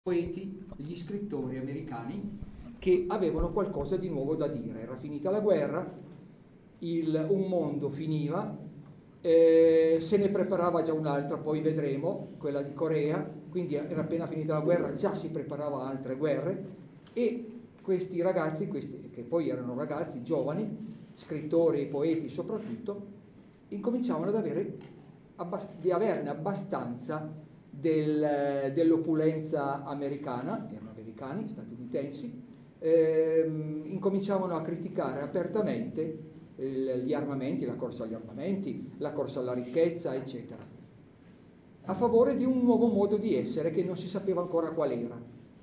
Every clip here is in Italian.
poeti, gli scrittori americani che avevano qualcosa di nuovo da dire. Era finita la guerra, un mondo finiva, se ne preparava già un'altra, poi vedremo, quella di Corea, quindi era appena finita la guerra, già si preparava a altre guerre, e questi ragazzi, che poi erano ragazzi giovani, scrittori e poeti soprattutto, incominciavano ad averne abbastanza dell'opulenza americana, erano americani, statunitensi, incominciavano a criticare apertamente gli armamenti, la corsa agli armamenti, la corsa alla ricchezza, eccetera, a favore di un nuovo modo di essere che non si sapeva ancora qual era,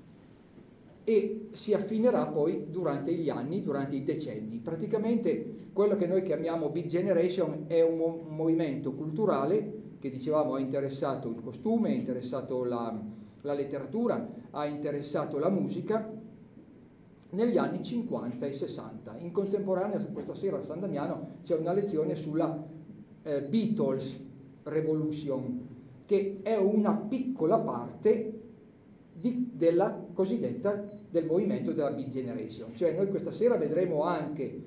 e si affinerà poi durante gli anni, durante i decenni. Praticamente quello che noi chiamiamo Beat Generation è un movimento culturale che, dicevamo, ha interessato il costume, ha interessato la letteratura, ha interessato la musica negli anni 50 e 60. In contemporanea, questa sera a San Damiano c'è una lezione sulla Beatles Revolution, che è una piccola parte della cosiddetta del movimento della Beat Generation. Cioè noi questa sera vedremo anche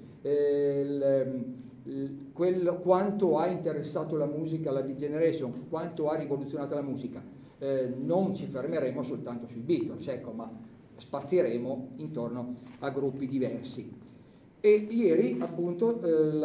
quanto ha interessato la musica la Beat Generation, quanto ha rivoluzionato la musica. Non ci fermeremo soltanto sui Beatles, ecco, ma spazieremo intorno a gruppi diversi. E ieri appunto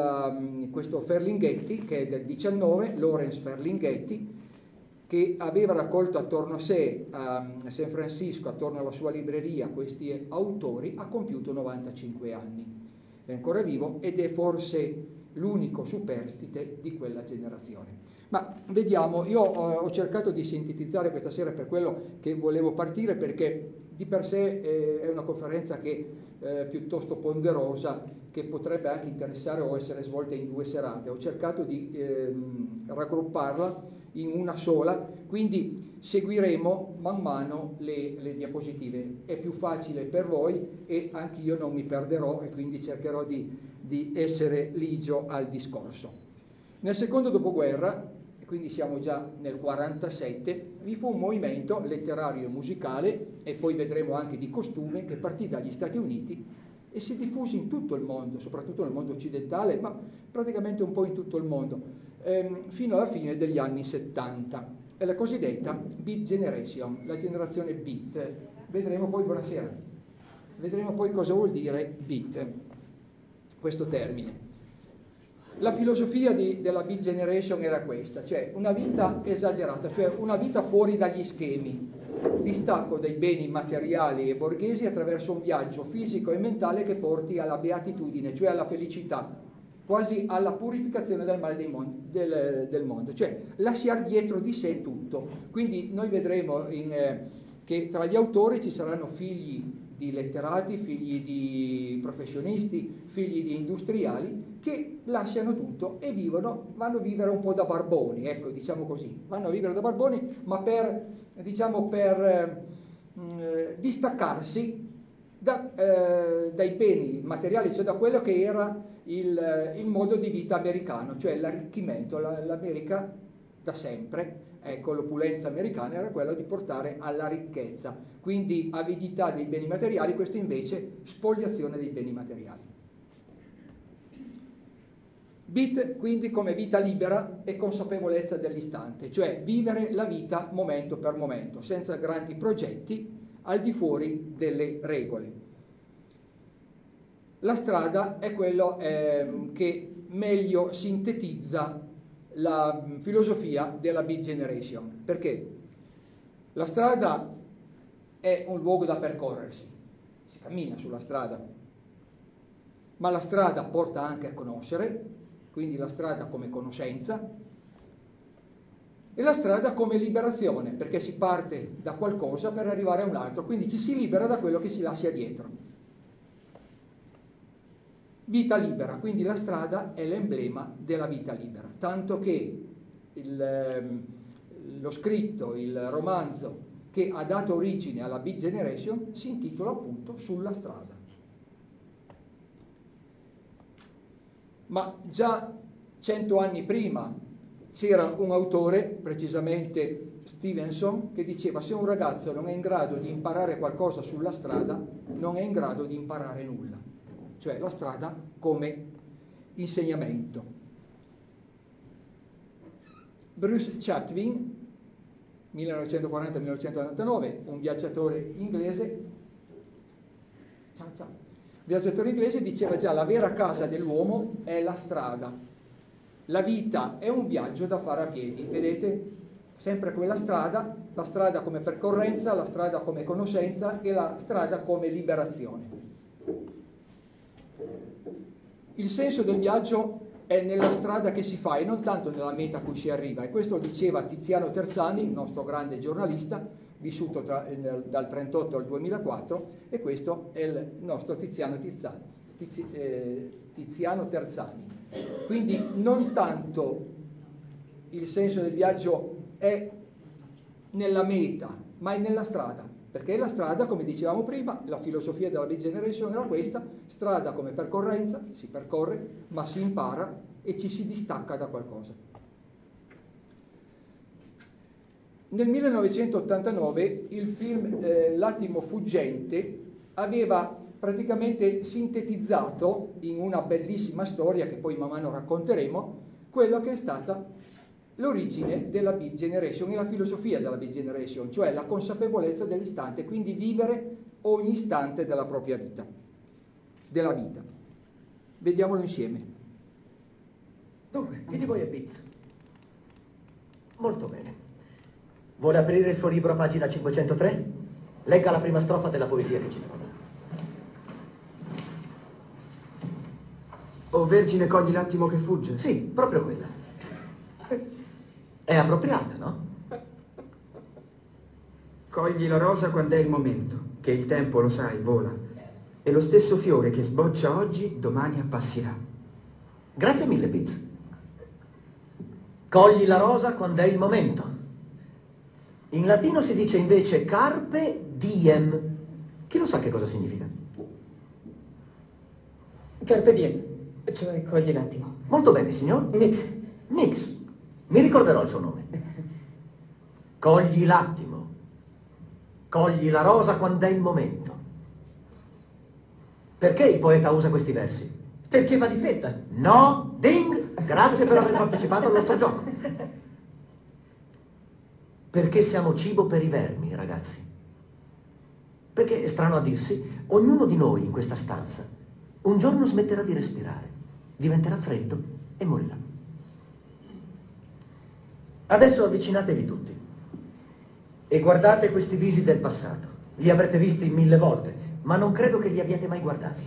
questo Ferlinghetti, che è del 19, Lawrence Ferlinghetti, che aveva raccolto attorno a sé a San Francisco, attorno alla sua libreria, questi autori, ha compiuto 95 anni. È ancora vivo ed è forse l'unico superstite di quella generazione. Ma vediamo, io ho cercato di sintetizzare questa sera per quello che volevo partire, perché di per sé è una conferenza che piuttosto ponderosa, che potrebbe anche interessare o essere svolta in 2 serate. Ho cercato di raggrupparla in una sola, quindi seguiremo man mano le diapositive. È più facile per voi e anche io non mi perderò, e quindi cercherò di essere ligio al discorso. Nel secondo dopoguerra, quindi siamo già nel 47, vi fu un movimento letterario e musicale, e poi vedremo anche di costume, che partì dagli Stati Uniti e si diffuse in tutto il mondo, soprattutto nel mondo occidentale, ma praticamente un po' in tutto il mondo, fino alla fine degli anni 70. È la cosiddetta Beat Generation, la generazione Beat. Vedremo poi, buonasera, vedremo poi cosa vuol dire Beat, questo termine. La filosofia della Beat Generation era questa, cioè una vita esagerata, cioè una vita fuori dagli schemi, distacco dai beni materiali e borghesi attraverso un viaggio fisico e mentale che porti alla beatitudine, cioè alla felicità, quasi alla purificazione del male del mondo, cioè lasciare dietro di sé tutto. Quindi noi vedremo che tra gli autori ci saranno figli di letterati, figli di professionisti, figli di industriali, che lasciano tutto e vanno a vivere un po' da barboni, ecco, diciamo così, vanno a vivere da barboni, ma per distaccarsi dai beni materiali, cioè da quello che era il modo di vita americano, cioè l'arricchimento. L'America da sempre, ecco, l'opulenza americana era quella di portare alla ricchezza, quindi avidità dei beni materiali, questo invece spoliazione dei beni materiali. Beat quindi come vita libera e consapevolezza dell'istante, cioè vivere la vita momento per momento, senza grandi progetti, al di fuori delle regole. La strada è quello che meglio sintetizza la filosofia della Beat Generation, perché la strada è un luogo da percorrersi, si cammina sulla strada, ma la strada porta anche a conoscere, quindi la strada come conoscenza, e la strada come liberazione, perché si parte da qualcosa per arrivare a un altro, quindi ci si libera da quello che si lascia dietro. Vita libera, quindi la strada è l'emblema della vita libera, tanto che lo scritto, il romanzo che ha dato origine alla Beat Generation si intitola appunto Sulla strada. Ma già 100 anni prima c'era un autore, precisamente Stevenson, che diceva: se un ragazzo non è in grado di imparare qualcosa sulla strada, non è in grado di imparare nulla. Cioè la strada come insegnamento. Bruce Chatwin, 1940-1999, un viaggiatore inglese, diceva già: la vera casa dell'uomo è la strada. La vita è un viaggio da fare a piedi, vedete? Sempre quella strada, la strada come percorrenza, la strada come conoscenza e la strada come liberazione. Il senso del viaggio è nella strada che si fa e non tanto nella meta a cui si arriva, e questo lo diceva Tiziano Terzani, il nostro grande giornalista, vissuto dal 1938 al 2004, e questo è il nostro Tiziano Terzani. Quindi non tanto il senso del viaggio è nella meta, ma è nella strada, perché la strada, come dicevamo prima, la filosofia della Beat Generation era questa: strada come percorrenza, si percorre, ma si impara e ci si distacca da qualcosa. Nel 1989 il film L'attimo fuggente aveva praticamente sintetizzato in una bellissima storia, che poi man mano racconteremo, quello che è stata l'origine della Beat Generation e la filosofia della Beat Generation, cioè la consapevolezza dell'istante, quindi vivere ogni istante della propria vita, della vita. Vediamolo insieme. Dunque, chi di voi è Beat? Molto bene. Vuole aprire il suo libro a pagina 503? Legga la prima strofa della poesia che ci trova. O Vergine, cogli l'attimo che fugge? Sì, proprio quella. È appropriata, no? Cogli la rosa quando è il momento, che il tempo, lo sai, vola, e lo stesso fiore che sboccia oggi, domani appassirà. Grazie mille, Piz. Cogli la rosa quando è il momento. In latino si dice invece carpe diem. Chi lo sa che cosa significa? Carpe diem, cioè cogli l'attimo. Molto bene, signor. Mix. Mix. Mi ricorderò il suo nome. Cogli l'attimo. Cogli la rosa quando è il momento. Perché il poeta usa questi versi? Perché va di fretta. No, ding! Grazie per aver partecipato al nostro gioco. Perché siamo cibo per i vermi, ragazzi. Perché, strano a dirsi, ognuno di noi in questa stanza un giorno smetterà di respirare, diventerà freddo e morirà. Adesso avvicinatevi tutti e guardate questi visi del passato. Li avrete visti 1000 volte, ma non credo che li abbiate mai guardati.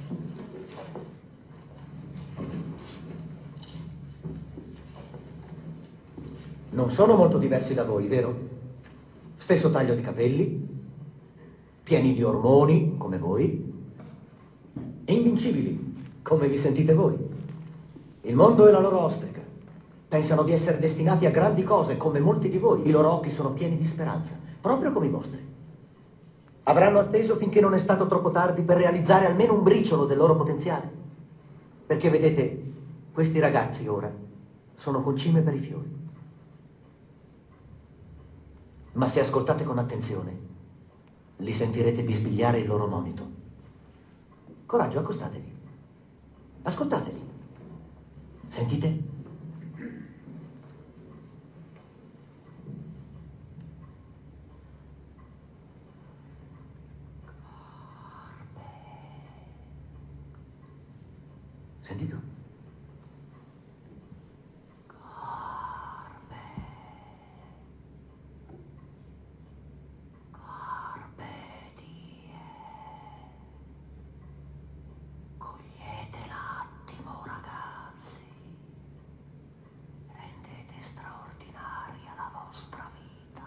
Non sono molto diversi da voi, vero? Stesso taglio di capelli, pieni di ormoni, come voi, e invincibili, come vi sentite voi. Il mondo è la loro ostrica. Pensano di essere destinati a grandi cose, come molti di voi. I loro occhi sono pieni di speranza, proprio come i vostri. Avranno atteso finché non è stato troppo tardi per realizzare almeno un briciolo del loro potenziale. Perché vedete, questi ragazzi ora sono concime per i fiori. Ma se ascoltate con attenzione, li sentirete bisbigliare il loro monito. Coraggio, accostatevi. Ascoltateli. Sentite? Sentito? Cogliete l'attimo, ragazzi. Rendete straordinaria la vostra vita.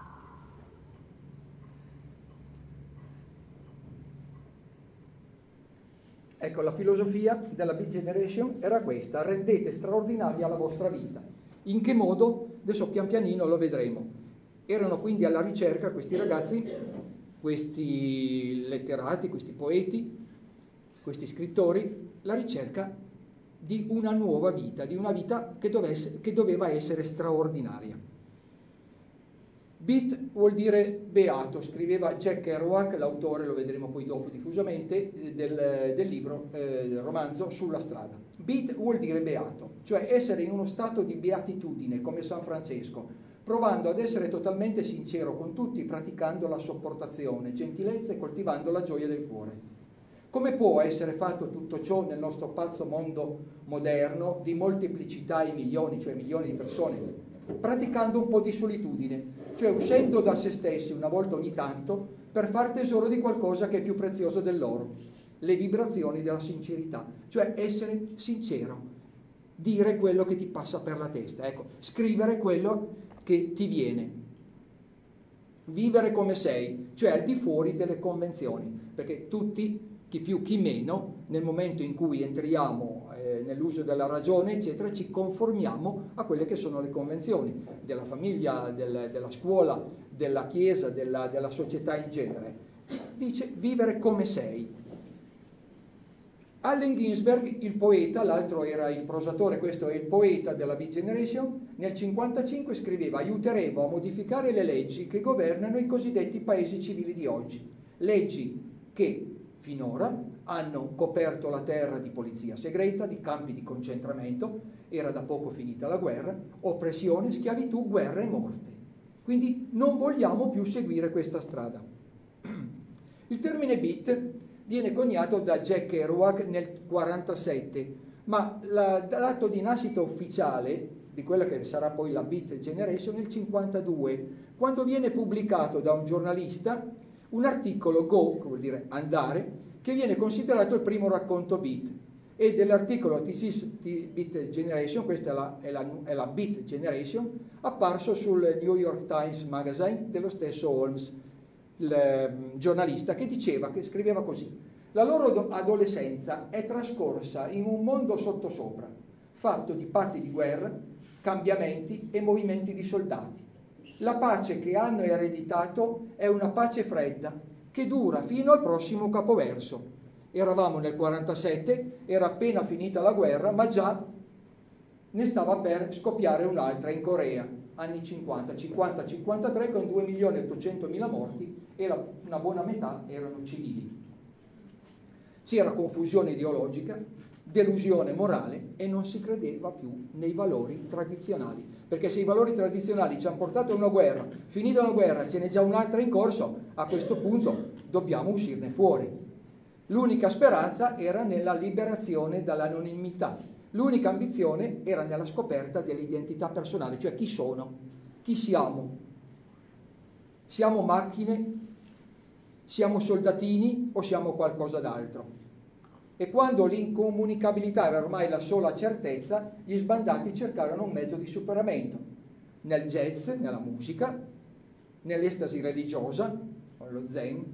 Ecco, la filosofia della Beat Generation era questa: rendete straordinaria la vostra vita. In che modo? Adesso pian pianino lo vedremo. Erano quindi alla ricerca questi ragazzi, questi letterati, questi poeti, questi scrittori, la ricerca di una nuova vita, di una vita che doveva essere straordinaria. Beat vuol dire beato, scriveva Jack Kerouac, l'autore, lo vedremo poi dopo diffusamente, del libro, del romanzo Sulla strada. Beat vuol dire beato, cioè essere in uno stato di beatitudine, come San Francesco, provando ad essere totalmente sincero con tutti, praticando la sopportazione, gentilezza e coltivando la gioia del cuore. Come può essere fatto tutto ciò nel nostro pazzo mondo moderno di molteplicità in milioni, cioè milioni di persone? Praticando un po' di solitudine, cioè uscendo da se stessi una volta ogni tanto per far tesoro di qualcosa che è più prezioso dell'oro, le vibrazioni della sincerità, cioè essere sincero, dire quello che ti passa per la testa, ecco, scrivere quello che ti viene, vivere come sei, cioè al di fuori delle convenzioni, perché tutti, chi più chi meno, nel momento in cui entriamo nell'uso della ragione, eccetera, ci conformiamo a quelle che sono le convenzioni della famiglia, della scuola, della chiesa, della società in genere. Dice vivere come sei. Allen Ginsberg, il poeta, l'altro era il prosatore, questo è il poeta della Beat Generation, nel 1955 scriveva: aiuteremo a modificare le leggi che governano i cosiddetti paesi civili di oggi, leggi che finora hanno coperto la terra di polizia segreta, di campi di concentramento, era da poco finita la guerra, oppressione, schiavitù, guerra e morte. Quindi non vogliamo più seguire questa strada. Il termine beat viene coniato da Jack Kerouac nel 1947, ma l'atto di nascita ufficiale di quella che sarà poi la Beat Generation nel 1952, quando viene pubblicato da un giornalista un articolo Go, che vuol dire andare, che viene considerato il primo racconto beat, e dell'articolo This is the Beat Generation, questa è la Beat Generation, apparso sul New York Times Magazine dello stesso Holmes, il giornalista, che scriveva così: la loro adolescenza è trascorsa in un mondo sottosopra, fatto di patti di guerra, cambiamenti e movimenti di soldati. La pace che hanno ereditato è una pace fredda che dura fino al prossimo capoverso. Eravamo nel 47, era appena finita la guerra, ma già ne stava per scoppiare un'altra in Corea, anni 50-53, con 2.800.000 morti e una buona metà erano civili. C'era confusione ideologica, delusione morale e non si credeva più nei valori tradizionali, perché se i valori tradizionali ci hanno portato a una guerra, finita una guerra ce n'è già un'altra in corso, a questo punto dobbiamo uscirne fuori. L'unica speranza era nella liberazione dall'anonimità, l'unica ambizione era nella scoperta dell'identità personale, cioè chi sono, chi siamo. Siamo macchine, siamo soldatini o siamo qualcosa d'altro? E quando l'incomunicabilità era ormai la sola certezza, gli sbandati cercarono un mezzo di superamento, nel jazz, nella musica, nell'estasi religiosa, con lo zen,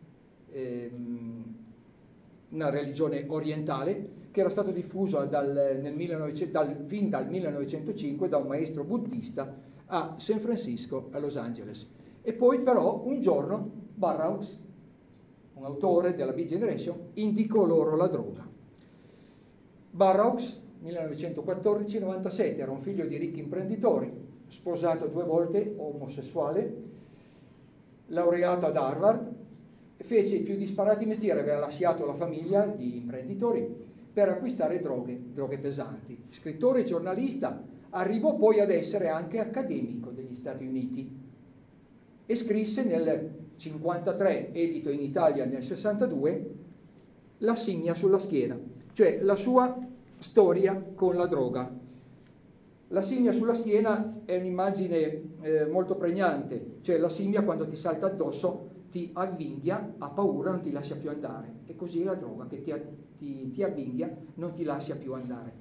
una religione orientale che era stata diffusa fin dal 1905 da un maestro buddista a San Francisco, a Los Angeles. E poi però un giorno Burroughs, un autore della Beat Generation, indicò loro la droga. Burroughs, 1914-97, era un figlio di ricchi imprenditori, sposato 2 volte, omosessuale, laureato ad Harvard, fece i più disparati mestieri, aveva lasciato la famiglia di imprenditori per acquistare droghe pesanti. Scrittore e giornalista, arrivò poi ad essere anche accademico degli Stati Uniti e scrisse nel 53, edito in Italia nel 62, La signa sulla schiena, cioè la sua storia con la droga. La signa sulla schiena è un'immagine molto pregnante, cioè la scimmia quando ti salta addosso ti avvinghia, ha paura, non ti lascia più andare, e così la droga che ti avvinghia, non ti lascia più andare.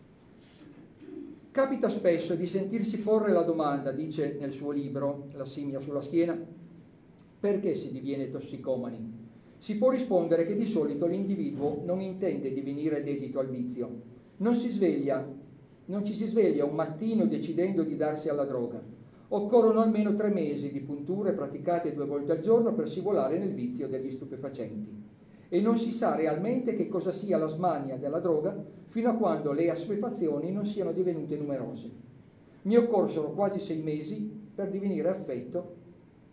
Capita spesso di sentirsi porre la domanda, dice nel suo libro La scimmia sulla schiena, perché si diviene tossicomani? Si può rispondere che di solito l'individuo non intende divenire dedito al vizio, non ci si sveglia un mattino decidendo di darsi alla droga. Occorrono almeno 3 mesi di punture praticate 2 volte al giorno per scivolare nel vizio degli stupefacenti. E non si sa realmente che cosa sia la smania della droga fino a quando le assuefazioni non siano divenute numerose. Mi occorsero quasi 6 mesi per divenire affetto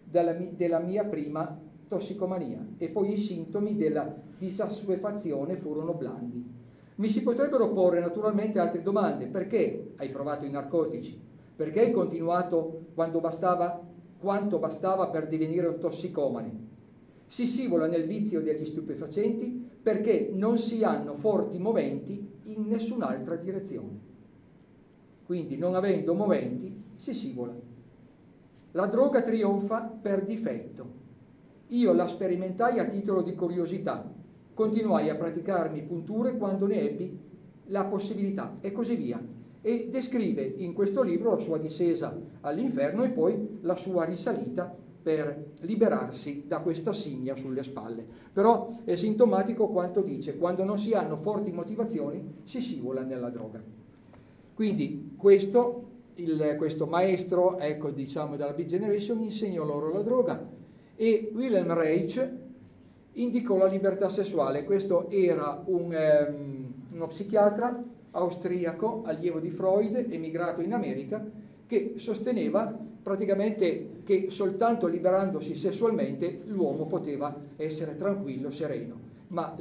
della mia prima tossicomania e poi i sintomi della disassuefazione furono blandi. Mi si potrebbero porre naturalmente altre domande. Perché hai provato i narcotici? Perché hai continuato quanto bastava per divenire un tossicomane? Si scivola nel vizio degli stupefacenti perché non si hanno forti moventi in nessun'altra direzione. Quindi, non avendo moventi, si scivola. La droga trionfa per difetto. Io la sperimentai a titolo di curiosità, continuai a praticarmi punture quando ne ebbi la possibilità e così via. E descrive in questo libro la sua discesa all'inferno e poi la sua risalita per liberarsi da questa scimmia sulle spalle. Però è sintomatico quanto dice: quando non si hanno forti motivazioni si scivola nella droga. Quindi questo maestro, ecco, diciamo, della Beat Generation insegnò loro la droga, e Wilhelm Reich indicò la libertà sessuale. Questo era uno psichiatra austriaco, allievo di Freud, emigrato in America, che sosteneva praticamente che soltanto liberandosi sessualmente l'uomo poteva essere tranquillo, sereno, ma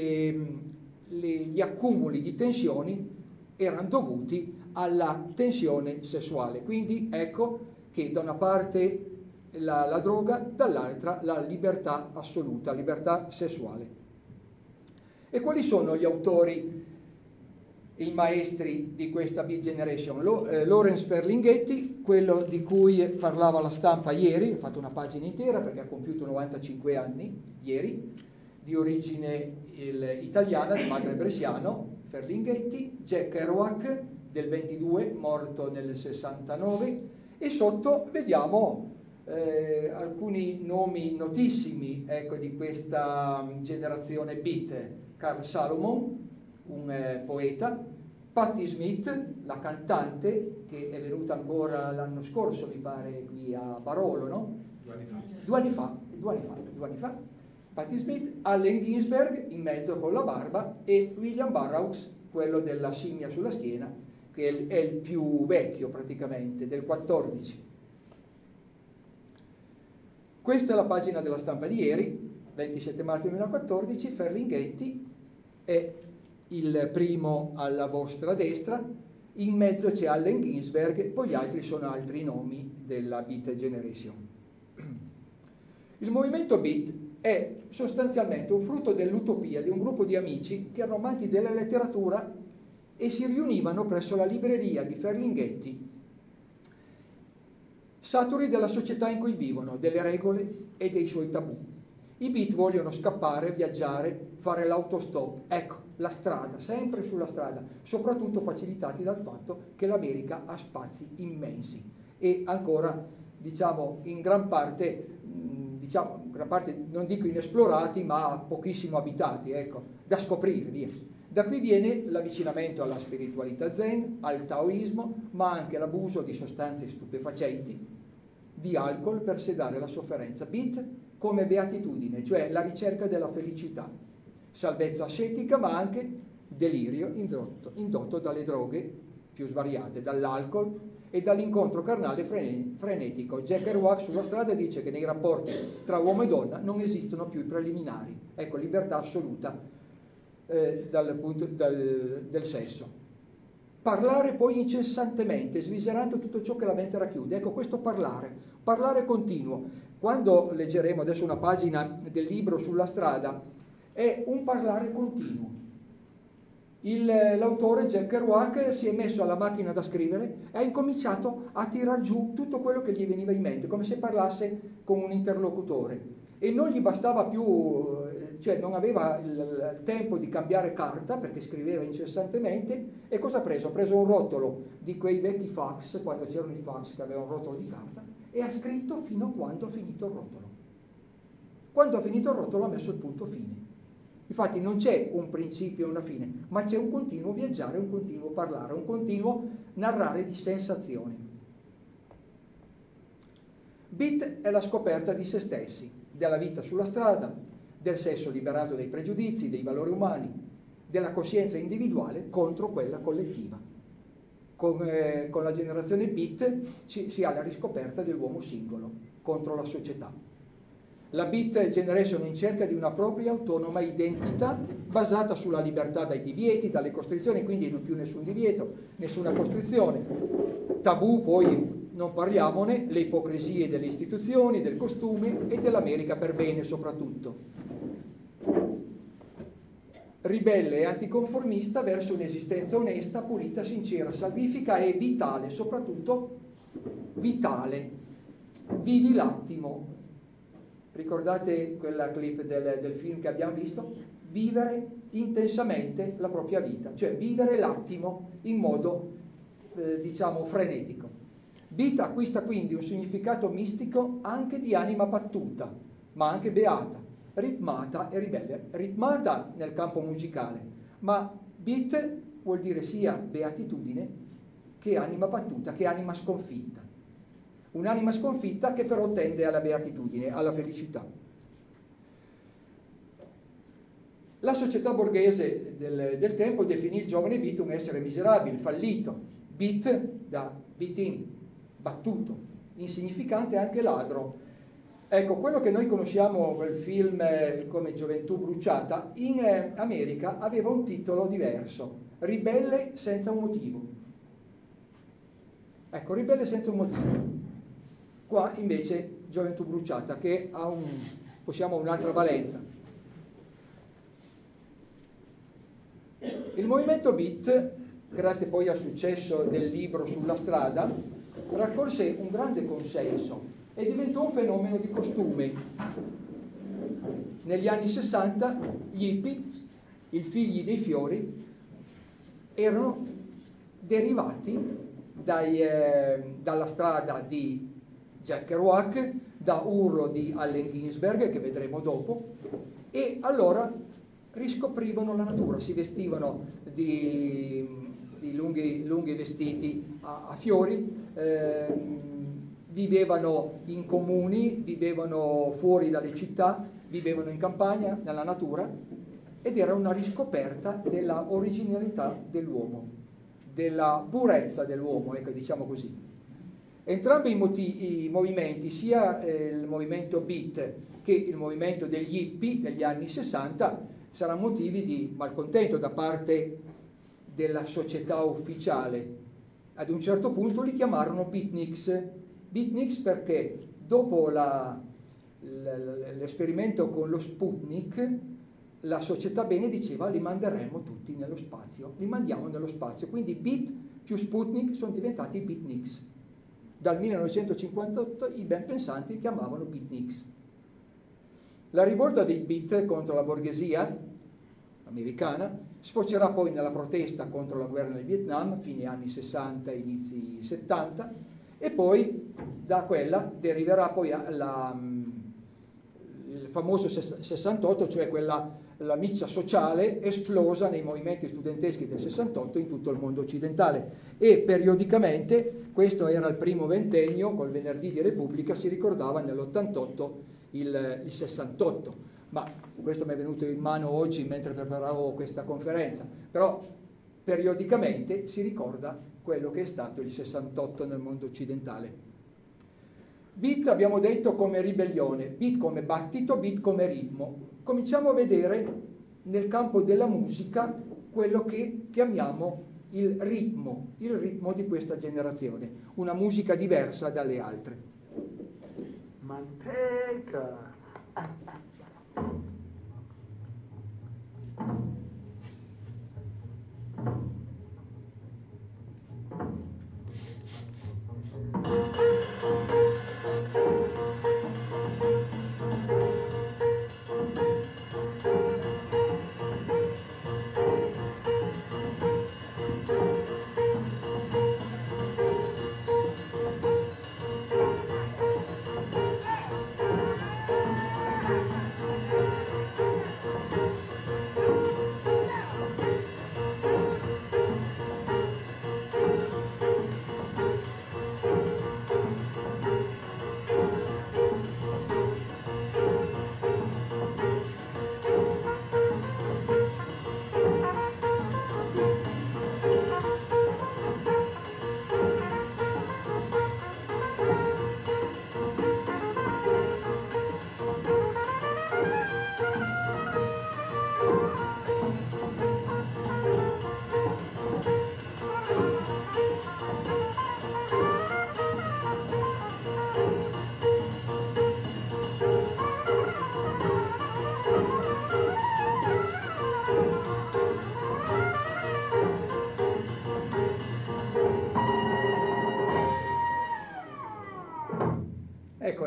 gli accumuli di tensioni erano dovuti alla tensione sessuale. Quindi ecco che da una parte la droga, dall'altra la libertà assoluta, libertà sessuale. E quali sono gli autori, i maestri di questa Beat Generation? Lawrence Ferlinghetti, quello di cui parlava la stampa ieri, ho fatto una pagina intera perché ha compiuto 95 anni ieri, di origine italiana, di madre bresciano, Ferlinghetti. Jack Kerouac, del 22, morto nel 69, e sotto vediamo alcuni nomi notissimi, ecco, di questa generazione beat. Carl Salomon, un poeta, Patti Smith, la cantante, che è venuta ancora l'anno scorso, mi pare, qui a Barolo, no? 2 anni fa. Patti Smith, Allen Ginsberg, in mezzo con la barba, e William Burroughs, quello della scimmia sulla schiena, che è il più vecchio praticamente, del 14. Questa è la pagina della stampa di ieri, 27 marzo 2014. Ferlinghetti è il primo alla vostra destra, in mezzo c'è Allen Ginsberg, poi gli altri sono altri nomi della Beat Generation. Il movimento Beat è sostanzialmente un frutto dell'utopia di un gruppo di amici che erano amanti della letteratura e si riunivano presso la libreria di Ferlinghetti, saturi della società in cui vivono, delle regole e dei suoi tabù. I Beat vogliono scappare, viaggiare, fare l'autostop, ecco, la strada, sempre sulla strada, soprattutto facilitati dal fatto che l'America ha spazi immensi e ancora, diciamo, in gran parte, non dico inesplorati, ma pochissimo abitati, ecco, da scoprire, via. Da qui viene l'avvicinamento alla spiritualità zen, al taoismo, ma anche l'abuso di sostanze stupefacenti, di alcol per sedare la sofferenza. Beat come beatitudine, cioè la ricerca della felicità, salvezza ascetica, ma anche delirio indotto dalle droghe più svariate, dall'alcol e dall'incontro carnale frenetico. Jack Kerouac sulla strada dice che nei rapporti tra uomo e donna non esistono più i preliminari. Ecco, libertà assoluta del sesso. Parlare poi incessantemente, sviserando tutto ciò che la mente racchiude. Ecco, questo parlare continuo. Quando leggeremo adesso una pagina del libro sulla strada, è un parlare continuo. L'autore Jack Kerouac si è messo alla macchina da scrivere e ha incominciato a tirar giù tutto quello che gli veniva in mente, come se parlasse con un interlocutore. E non gli bastava più, cioè non aveva il tempo di cambiare carta perché scriveva incessantemente. E cosa ha preso? Ha preso un rotolo di quei vecchi fax, quando c'erano i fax che avevano un rotolo di carta, e ha scritto fino a quando ha finito il rotolo. Quando ha finito il rotolo ha messo il punto fine. Infatti non c'è un principio e una fine, ma c'è un continuo viaggiare, un continuo parlare, un continuo narrare di sensazioni. Beat è la scoperta di se stessi, della vita sulla strada, del sesso liberato dai pregiudizi, dei valori umani, della coscienza individuale contro quella collettiva. Con la generazione Beat si ha la riscoperta dell'uomo singolo. contro la società. La Beat Generation è in cerca di una propria autonoma identità basata sulla libertà dai divieti, dalle costrizioni, quindi non più nessun divieto, nessuna costrizione. Tabù, poi non parliamone, le ipocrisie delle istituzioni, del costume e dell'America per bene soprattutto. Ribelle e anticonformista verso un'esistenza onesta, pulita, sincera, salvifica e vitale, soprattutto vitale. Vivi l'attimo. Ricordate quella clip del film che abbiamo visto? Vivere intensamente la propria vita, cioè vivere l'attimo in modo, diciamo, frenetico. Vita acquista quindi un significato mistico anche di anima battuta, ma anche beata, ritmata e ribelle. Ritmata nel campo musicale, ma beat vuol dire sia beatitudine che anima battuta, che anima sconfitta. Un'anima sconfitta che però tende alla beatitudine, alla felicità. La società borghese del tempo definì il giovane Beat un essere miserabile, fallito. Beat da beat-in, battuto, insignificante e anche ladro. Ecco, quello che noi conosciamo quel film come Gioventù bruciata, in America aveva un titolo diverso, Ribelle senza un motivo. Ecco, Ribelle senza un motivo. Qua invece Gioventù bruciata, che ha un'altra valenza. Il movimento Beat, grazie poi al successo del libro Sulla strada, raccolse un grande consenso e diventò un fenomeno di costume. Negli anni 60 gli hippie, i figli dei fiori, erano derivati dalla strada di Jack Kerouac, da Urlo di Allen Ginsberg, che vedremo dopo, e allora riscoprivano la natura, si vestivano di lunghi vestiti a fiori, vivevano in comuni, vivevano fuori dalle città, vivevano in campagna, nella natura, ed era una riscoperta della originalità dell'uomo, della purezza dell'uomo, ecco, diciamo così. Entrambi i movimenti, sia il movimento Beat che il movimento degli hippie degli anni 60, saranno motivi di malcontento da parte della società ufficiale. Ad un certo punto li chiamarono beatniks. Beatniks perché dopo l'esperimento con lo Sputnik, la società bene diceva li manderemo tutti nello spazio, li mandiamo nello spazio. Quindi Beat più Sputnik sono diventati beatniks. Dal 1958 i ben pensanti li chiamavano beatniks. La rivolta dei Beat contro la borghesia americana sfocerà poi nella protesta contro la guerra nel Vietnam, fine anni 60 e inizi 70, e poi da quella deriverà poi il famoso 68, cioè la miccia sociale esplosa nei movimenti studenteschi del 68 in tutto il mondo occidentale, e periodicamente, questo era il primo ventennio, col venerdì di Repubblica si ricordava nell'88 il 68, ma questo mi è venuto in mano oggi mentre preparavo questa conferenza, però periodicamente si ricorda quello che è stato il 68 nel mondo occidentale. Beat abbiamo detto come ribellione, beat come battito, beat come ritmo. Cominciamo a vedere nel campo della musica quello che chiamiamo il ritmo di questa generazione, una musica diversa dalle altre. Manteca!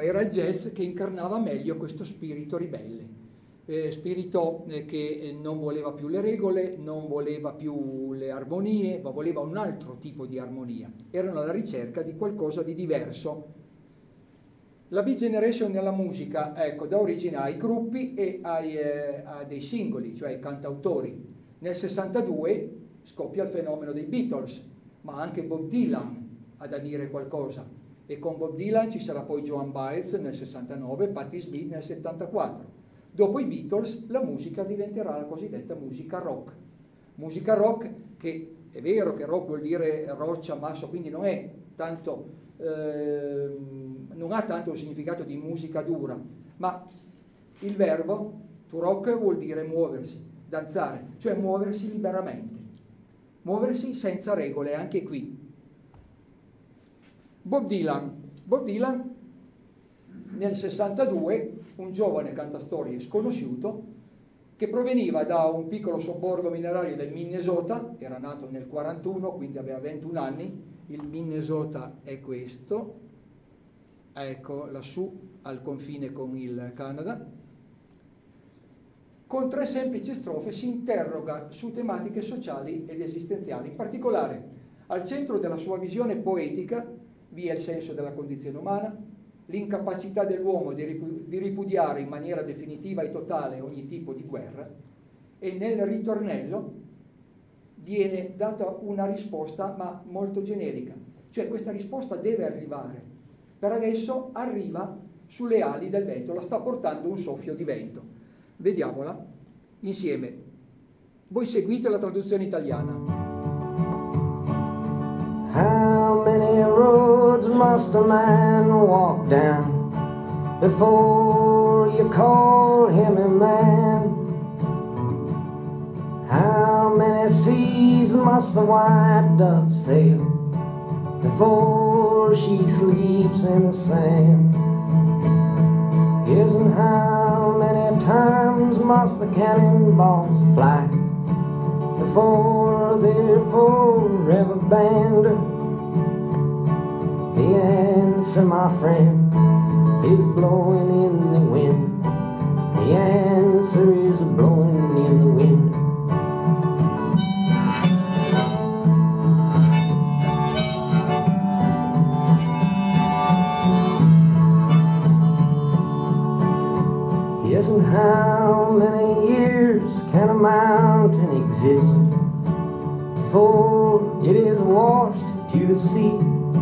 era il jazz che incarnava meglio questo spirito ribelle, spirito che non voleva più le regole, non voleva più le armonie, ma voleva un altro tipo di armonia. Erano alla ricerca di qualcosa di diverso. La Beat Generation nella musica, ecco, dà origine ai gruppi e a dei singoli, cioè ai cantautori. Nel 62 scoppia il fenomeno dei Beatles, ma anche Bob Dylan ha da dire qualcosa. E con Bob Dylan ci sarà poi Joan Baez nel 69, Patti Smith nel 74. Dopo i Beatles la musica diventerà la cosiddetta musica rock. Musica rock che è vero che rock vuol dire roccia, masso, quindi non è tanto... non ha tanto il significato di musica dura, ma il verbo to rock vuol dire muoversi, danzare, cioè muoversi liberamente, muoversi senza regole, anche qui. Bob Dylan nel 62, un giovane cantastorie sconosciuto che proveniva da un piccolo sobborgo minerario del Minnesota, era nato nel 41, quindi aveva 21 anni. Il Minnesota è questo, ecco lassù al confine con il Canada. Con 3 semplici strofe si interroga su tematiche sociali ed esistenziali. In particolare, al centro della sua visione poetica vi è il senso della condizione umana, l'incapacità dell'uomo di ripudiare in maniera definitiva e totale ogni tipo di guerra, e nel ritornello viene data una risposta ma molto generica, cioè questa risposta deve arrivare. Per adesso arriva sulle ali del vento, la sta portando un soffio di vento. Vediamola insieme. Voi seguite la traduzione italiana. How many roads must a man walk down before you call him a man? How many seas must the white dove sail before she sleeps in the sand? Yes, and how many times must the cannonballs fly before they're forever banned? The answer, my friend, is blowing in the wind. The answer is blowing in the wind. Yes, and how many years can a mountain exist before it is washed to the sea?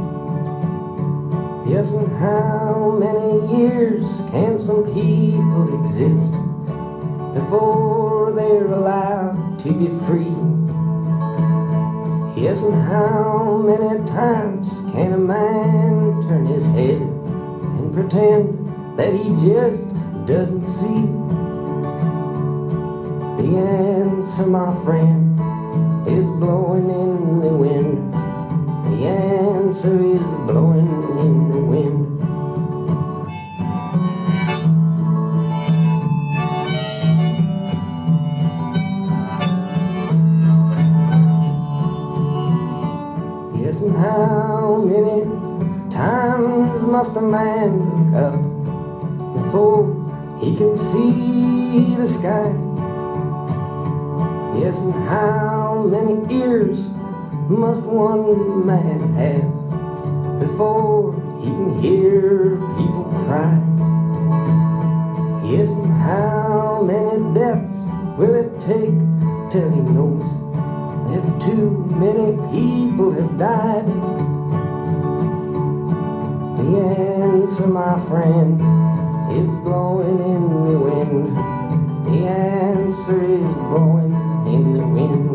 Yes, and how many years can some people exist before they're allowed to be free? Yes, and how many times can a man turn his head and pretend that he just doesn't see? The answer, my friend, is blowing in the wind. The answer is blowing in the wind. Yes, and how many times must a man look up before he can see the sky? Yes, and how many ears must one man have before he can hear people cry? Yes, and how many deaths will it take till he knows that too many people have died? The answer, my friend, is blowing in the wind. The answer is blowing in the wind.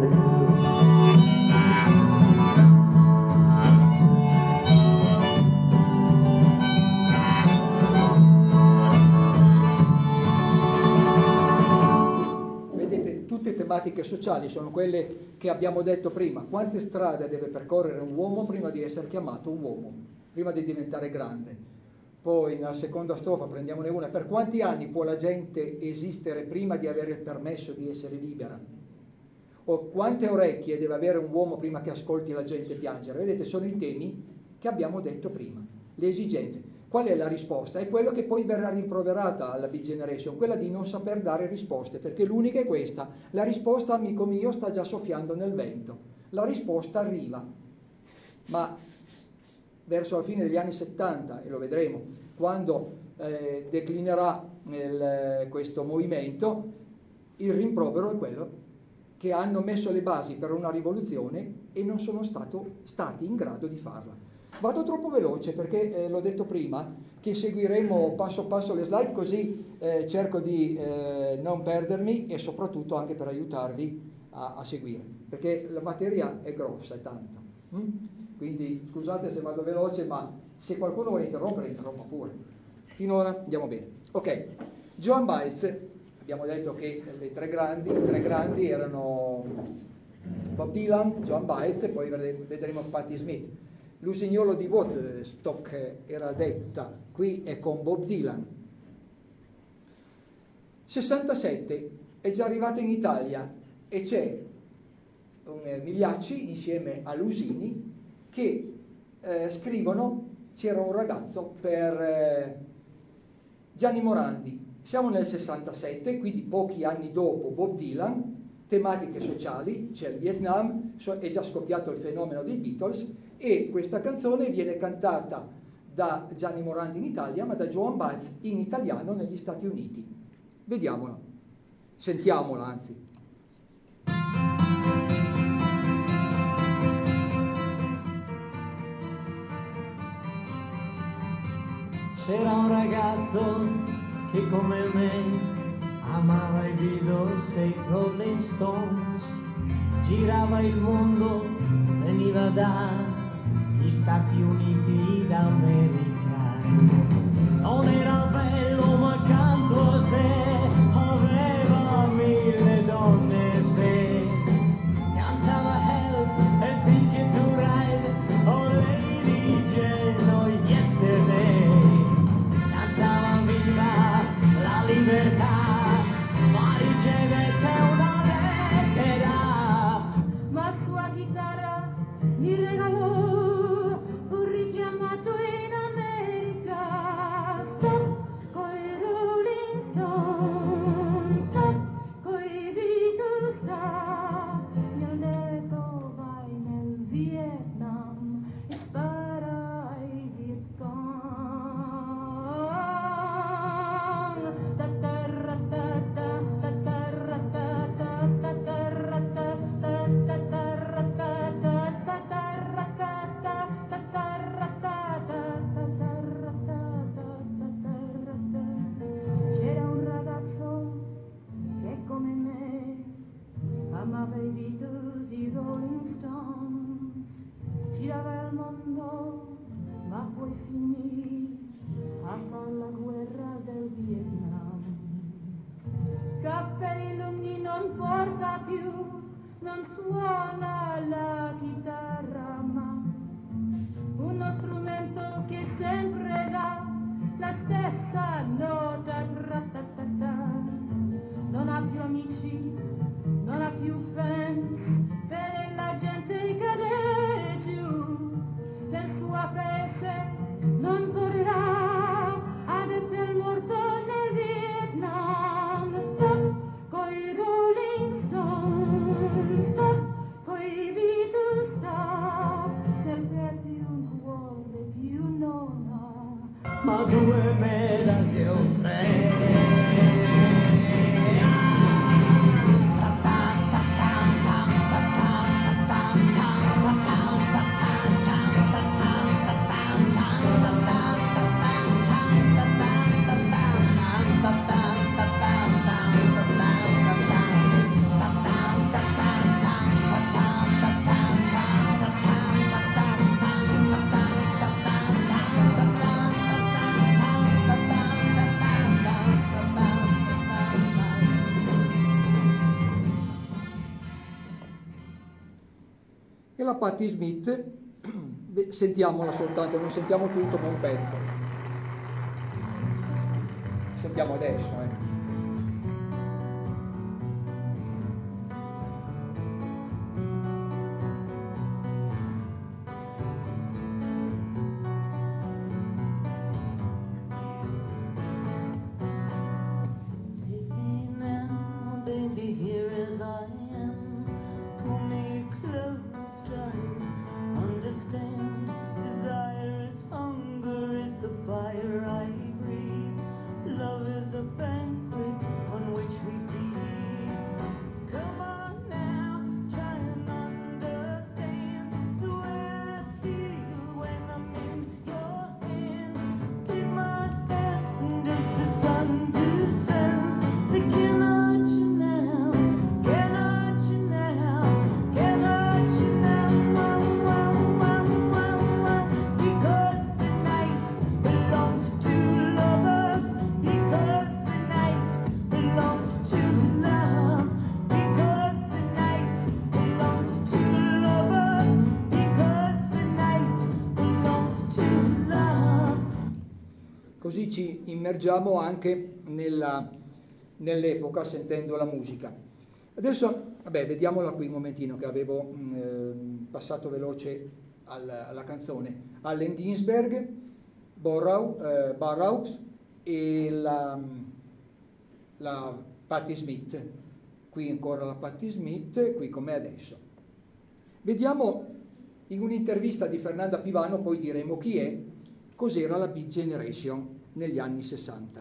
Vedete, tutte tematiche sociali sono quelle che abbiamo detto prima. Quante strade deve percorrere un uomo prima di essere chiamato un uomo, prima di diventare grande? Poi nella seconda strofa prendiamone una: per quanti anni può la gente esistere prima di avere il permesso di essere libera? O quante orecchie deve avere un uomo prima che ascolti la gente piangere? Vedete, sono i temi che abbiamo detto prima, le esigenze. Qual è la risposta? È quello che poi verrà rimproverata alla Beat Generation, quella di non saper dare risposte, perché l'unica è questa: la risposta, amico mio, sta già soffiando nel vento, la risposta arriva, ma verso la fine degli anni 70, e lo vedremo, quando declinerà questo movimento, il rimprovero è quello che hanno messo le basi per una rivoluzione e non sono stati in grado di farla. Vado troppo veloce perché l'ho detto prima che seguiremo passo passo le slide, così cerco di non perdermi e soprattutto anche per aiutarvi a seguire, perché la materia è grossa, è tanta. Quindi scusate se vado veloce, ma se qualcuno vuole interrompere, interrompa pure. Finora andiamo bene. Ok, Joan Baez, abbiamo detto che i tre grandi erano Bob Dylan, Joan Baez e poi vedremo Patti Smith. L'usignolo di Woodstock era detta, qui è con Bob Dylan. 67, è già arrivato in Italia e c'è un Migliacci insieme a Lusini che scrivono C'era un ragazzo per Gianni Morandi. Siamo nel 67, quindi pochi anni dopo Bob Dylan, tematiche sociali, c'è il Vietnam, è già scoppiato il fenomeno dei Beatles e questa canzone viene cantata da Gianni Morandi in Italia, ma da Joan Baez in italiano negli Stati Uniti. Vediamola, sentiamola anzi. C'era un ragazzo che come me amava i Beatles e i Rolling Stones, girava il mondo, veniva dagli Stati Uniti d'America. Non era bello ma accanto a sé aveva 1000 donne se cantava Help and Ticket to Ride, oh Lady Jane, oh Yesterday. La libertà, ma ricevette una lettera. Ma sua chitarra mi regalò un richiamato in America. Stop coi Rolling Stones, stop coi Beatles, stop. Mi ha detto vai nel Vietnam e spara ai Viet Cong. C'era un ragazzo che come me amava i Beatles, i Rolling Stones, girava il mondo ma poi finì a far la guerra del Vietnam. Cappelli lunghi non porta più, non suona la chitarra ma uno strumento che sempre dà la stessa nota, tra-ta-ta-ta. Non ha più amici, non ha più fans, per la gente cadere giù, nel suo paese non tornerà ad essere morto nel Vietnam. Stop coi Rolling Stones, stop coi Beatles, stop, nel perdi un cuore più non ha, ma 2 medaglie o 3. E la Patti Smith, sentiamola soltanto, non sentiamo tutto ma un pezzo. Sentiamo adesso, così ci immergiamo anche nell'epoca sentendo la musica. Adesso, vabbè, vediamola qui un momentino che avevo passato veloce alla canzone. Allen Ginsberg, Burroughs e la Patti Smith. Qui ancora la Patti Smith, qui con me adesso. Vediamo in un'intervista di Fernanda Pivano, poi diremo chi è, cos'era la Beat Generation negli anni 60.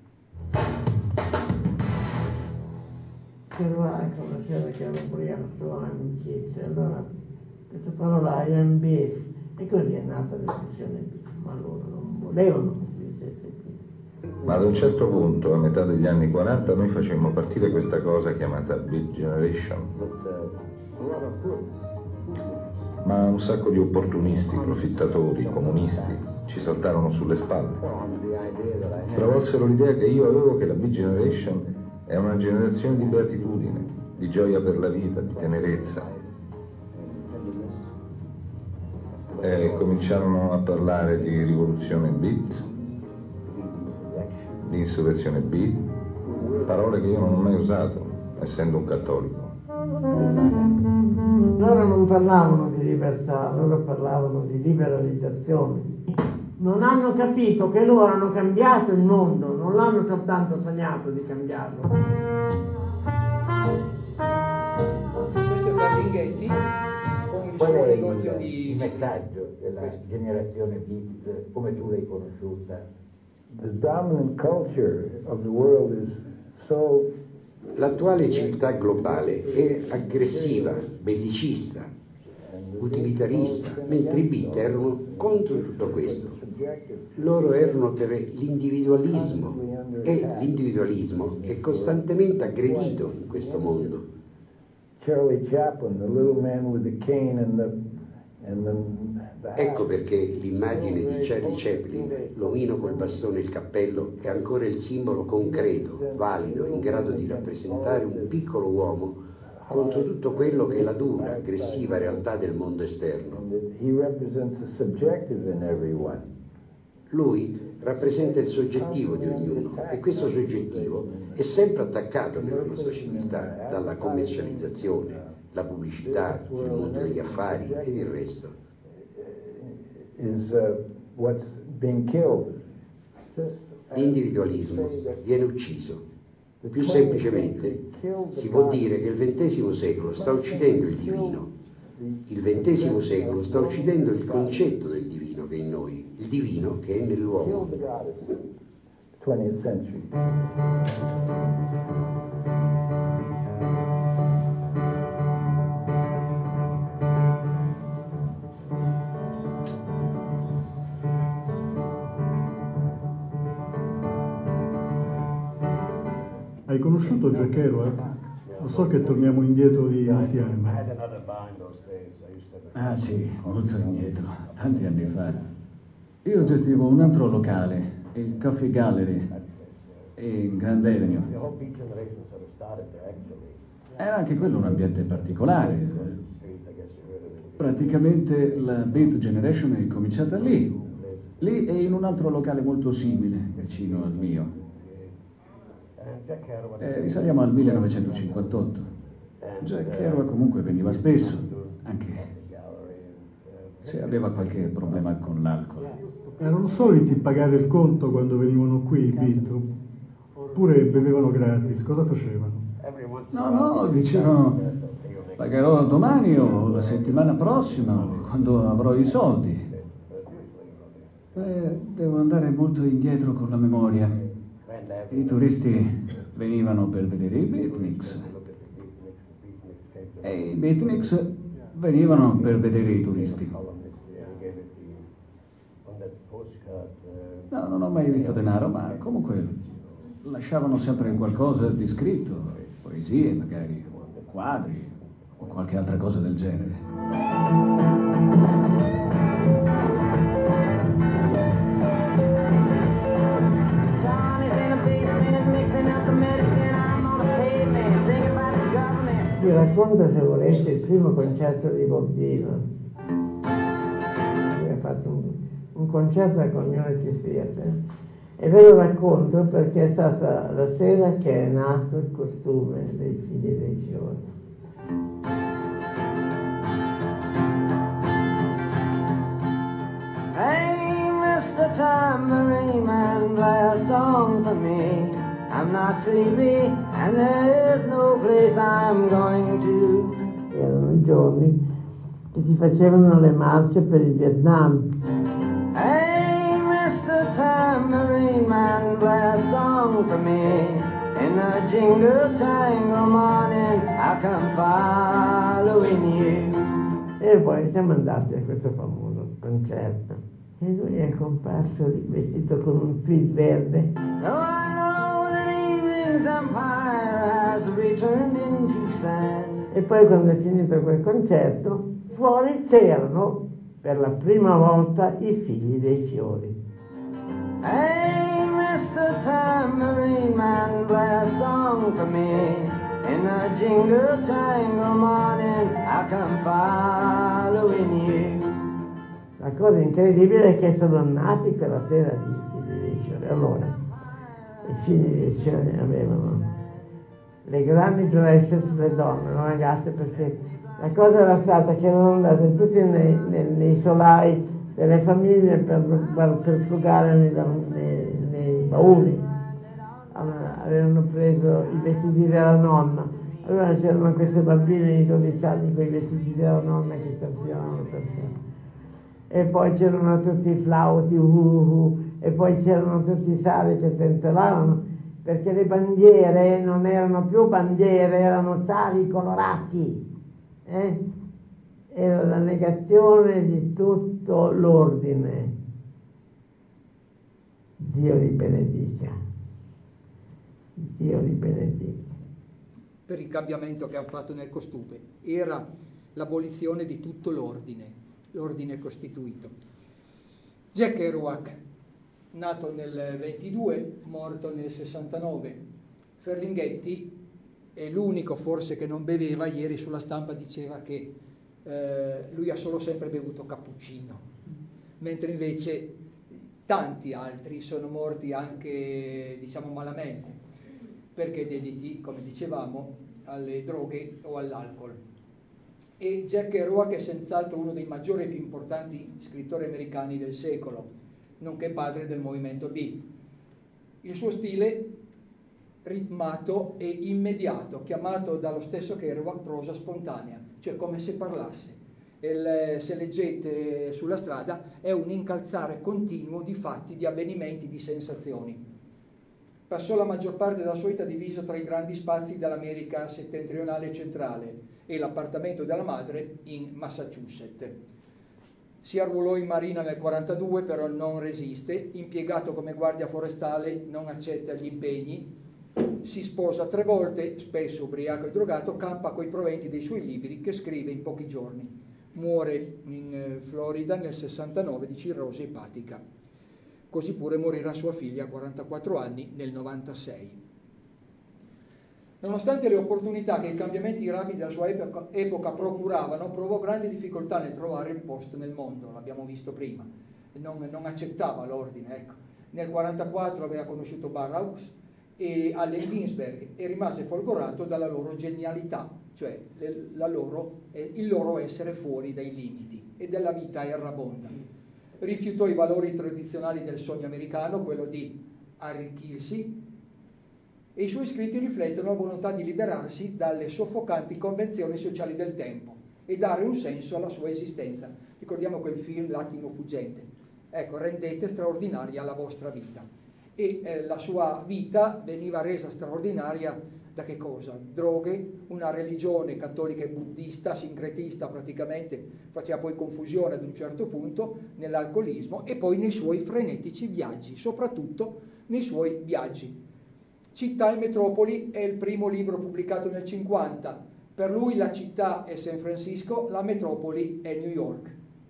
C'era anche una sera che era ubriaco, amicizia, allora questa parola I am beef, e così è nata l'espressione beef, ma loro non volevano che si dicesse beef. Ma ad un certo punto, a metà degli anni 40, noi facemmo partire questa cosa chiamata Beat Generation. Ma un sacco di opportunisti, profittatori, comunisti ci saltarono sulle spalle. Stravolsero l'idea che io avevo che la Beat Generation è una generazione di beatitudine, di gioia per la vita, di tenerezza. E cominciarono a parlare di rivoluzione beat, di insurrezione beat, parole che io non ho mai usato, essendo un cattolico. Loro non parlavano di libertà, loro parlavano di liberalizzazione. Non hanno capito che loro hanno cambiato il mondo, non l'hanno soltanto sognato di cambiarlo. Questo è Berlinghetti con il suo negozio di... il messaggio della generazione beat, come tu l'hai conosciuta? The dominant culture of the world is so... L'attuale civiltà globale è aggressiva, bellicista, utilitarista, mentre i beat erano contro tutto questo. Loro erano per l'individualismo, e l'individualismo è costantemente aggredito in questo mondo. Charlie Chaplin, the little man with the cane and the Ecco perché l'immagine di Charlie Chaplin, l'omino col bastone e il cappello, è ancora il simbolo concreto, valido, in grado di rappresentare un piccolo uomo contro tutto quello che è la dura, aggressiva realtà del mondo esterno. Lui rappresenta il soggettivo di ognuno e questo soggettivo è sempre attaccato nella nostra civiltà dalla commercializzazione, la pubblicità, il mondo degli affari ed il resto. L'individualismo viene ucciso. Più semplicemente si può dire che il XX secolo sta uccidendo il divino. Il XX secolo sta uccidendo il concetto del divino che è in noi, il divino che è nell'uomo. 20th century. Hai conosciuto Jack Kerouac? Lo so che torniamo indietro di molti anni. Ah sì, molto indietro, tanti anni fa. Io gestivo un altro locale, il Coffee Gallery, in Grand Avenue. Era anche quello un ambiente particolare. Praticamente la Beat Generation è cominciata lì e in un altro locale molto simile, vicino al mio. Risaliamo al 1958. Jack Kerouac comunque veniva spesso, anche se aveva qualche problema con l'alcol. Erano soliti pagare il conto quando venivano qui i Beat? Oppure bevevano gratis? Cosa facevano? No, dicevano pagherò domani o la settimana prossima, quando avrò i soldi. Devo andare molto indietro con la memoria. I turisti venivano per vedere i Beatniks e i Beatniks venivano per vedere i turisti. No, non ho mai visto denaro, ma comunque lasciavano sempre qualcosa di scritto, poesie magari, quadri o qualche altra cosa del genere. Vi racconto, se volete, il primo concerto di Bob Dylan. Lui ha fatto un concerto al Community Theatre E ve lo racconto perché è stata la sera che è nato il costume dei figli dei fiori. Hey, Mr. Tambourine Man, play a song for me. I'm not sleepy and there is no place I'm going to. Erano i giorni che si facevano le marce per il Vietnam. Hey, Mr. Tambourine Man, play a song for me. In the jingle jangle morning, I come following you. E poi siamo andati a questo famoso concerto e lui è comparso lì vestito con un fil verde. Now I know that evening's empire has returned into sand. E poi quando è finito quel concerto, fuori c'erano per la prima volta i figli dei fiori. Hey, Mr. Tambourine Man, play a song for me. In the jingle jangle morning, I come following you. La cosa incredibile è che sono nati quella sera i figli dei fiori. Allora, i figli dei fiori avevano le grandi dresse sulle donne, le ragazze, perché la cosa era stata che erano andate tutti nei solai delle famiglie per frugare nei bauli. Avevano preso i vestiti della nonna, allora c'erano queste bambine di 12 anni con i vestiti della nonna che stampivano per sé, e poi c'erano tutti i flauti e poi c'erano tutti i sari che tentellavano, perché le bandiere non erano più bandiere, erano sari colorati, era la negazione di tutto l'ordine. Dio li benedica. Dio li benedica. Per il cambiamento che hanno fatto nel costume era l'abolizione di tutto l'ordine costituito. Jack Kerouac, nato nel 22, morto nel 69. Ferlinghetti è l'unico forse che non beveva. Ieri sulla stampa diceva che lui ha solo sempre bevuto cappuccino, mentre invece tanti altri sono morti anche, diciamo, malamente, perché dediti, come dicevamo, alle droghe o all'alcol. E Jack Kerouac è senz'altro uno dei maggiori e più importanti scrittori americani del secolo, nonché padre del movimento beat. Il suo stile ritmato e immediato, chiamato dallo stesso Kerouac prosa spontanea, cioè come se parlasse. Se leggete sulla strada è un incalzare continuo di fatti, di avvenimenti, di sensazioni. Passò la maggior parte della sua vita diviso tra i grandi spazi dell'America settentrionale e centrale e l'appartamento della madre in Massachusetts. Si arruolò in marina nel 1942, però non resiste, impiegato come guardia forestale, non accetta gli impegni, si sposa 3 volte, spesso ubriaco e drogato, campa coi proventi dei suoi libri che scrive in pochi giorni. Muore in Florida nel 69 di cirrosi epatica. Così pure morirà sua figlia a 44 anni nel 96. Nonostante le opportunità che i cambiamenti rapidi della sua epoca procuravano, provò grandi difficoltà nel trovare un posto nel mondo, l'abbiamo visto prima, non accettava l'ordine. Ecco. Nel 1944 aveva conosciuto Burroughs e Allen Ginsberg e rimase folgorato dalla loro genialità, cioè il loro essere fuori dai limiti e della vita errabonda. Rifiutò i valori tradizionali del sogno americano, quello di arricchirsi, e i suoi scritti riflettono la volontà di liberarsi dalle soffocanti convenzioni sociali del tempo e dare un senso alla sua esistenza. Ricordiamo quel film L'attimo fuggente. Ecco, rendete straordinaria la vostra vita. E la sua vita veniva resa straordinaria da che cosa? Droghe, una religione cattolica e buddista, sincretista praticamente, faceva poi confusione ad un certo punto, nell'alcolismo e poi nei suoi frenetici viaggi, soprattutto nei suoi viaggi. Città e metropoli è il primo libro pubblicato nel 50. Per lui la città è San Francisco, la metropoli è New York.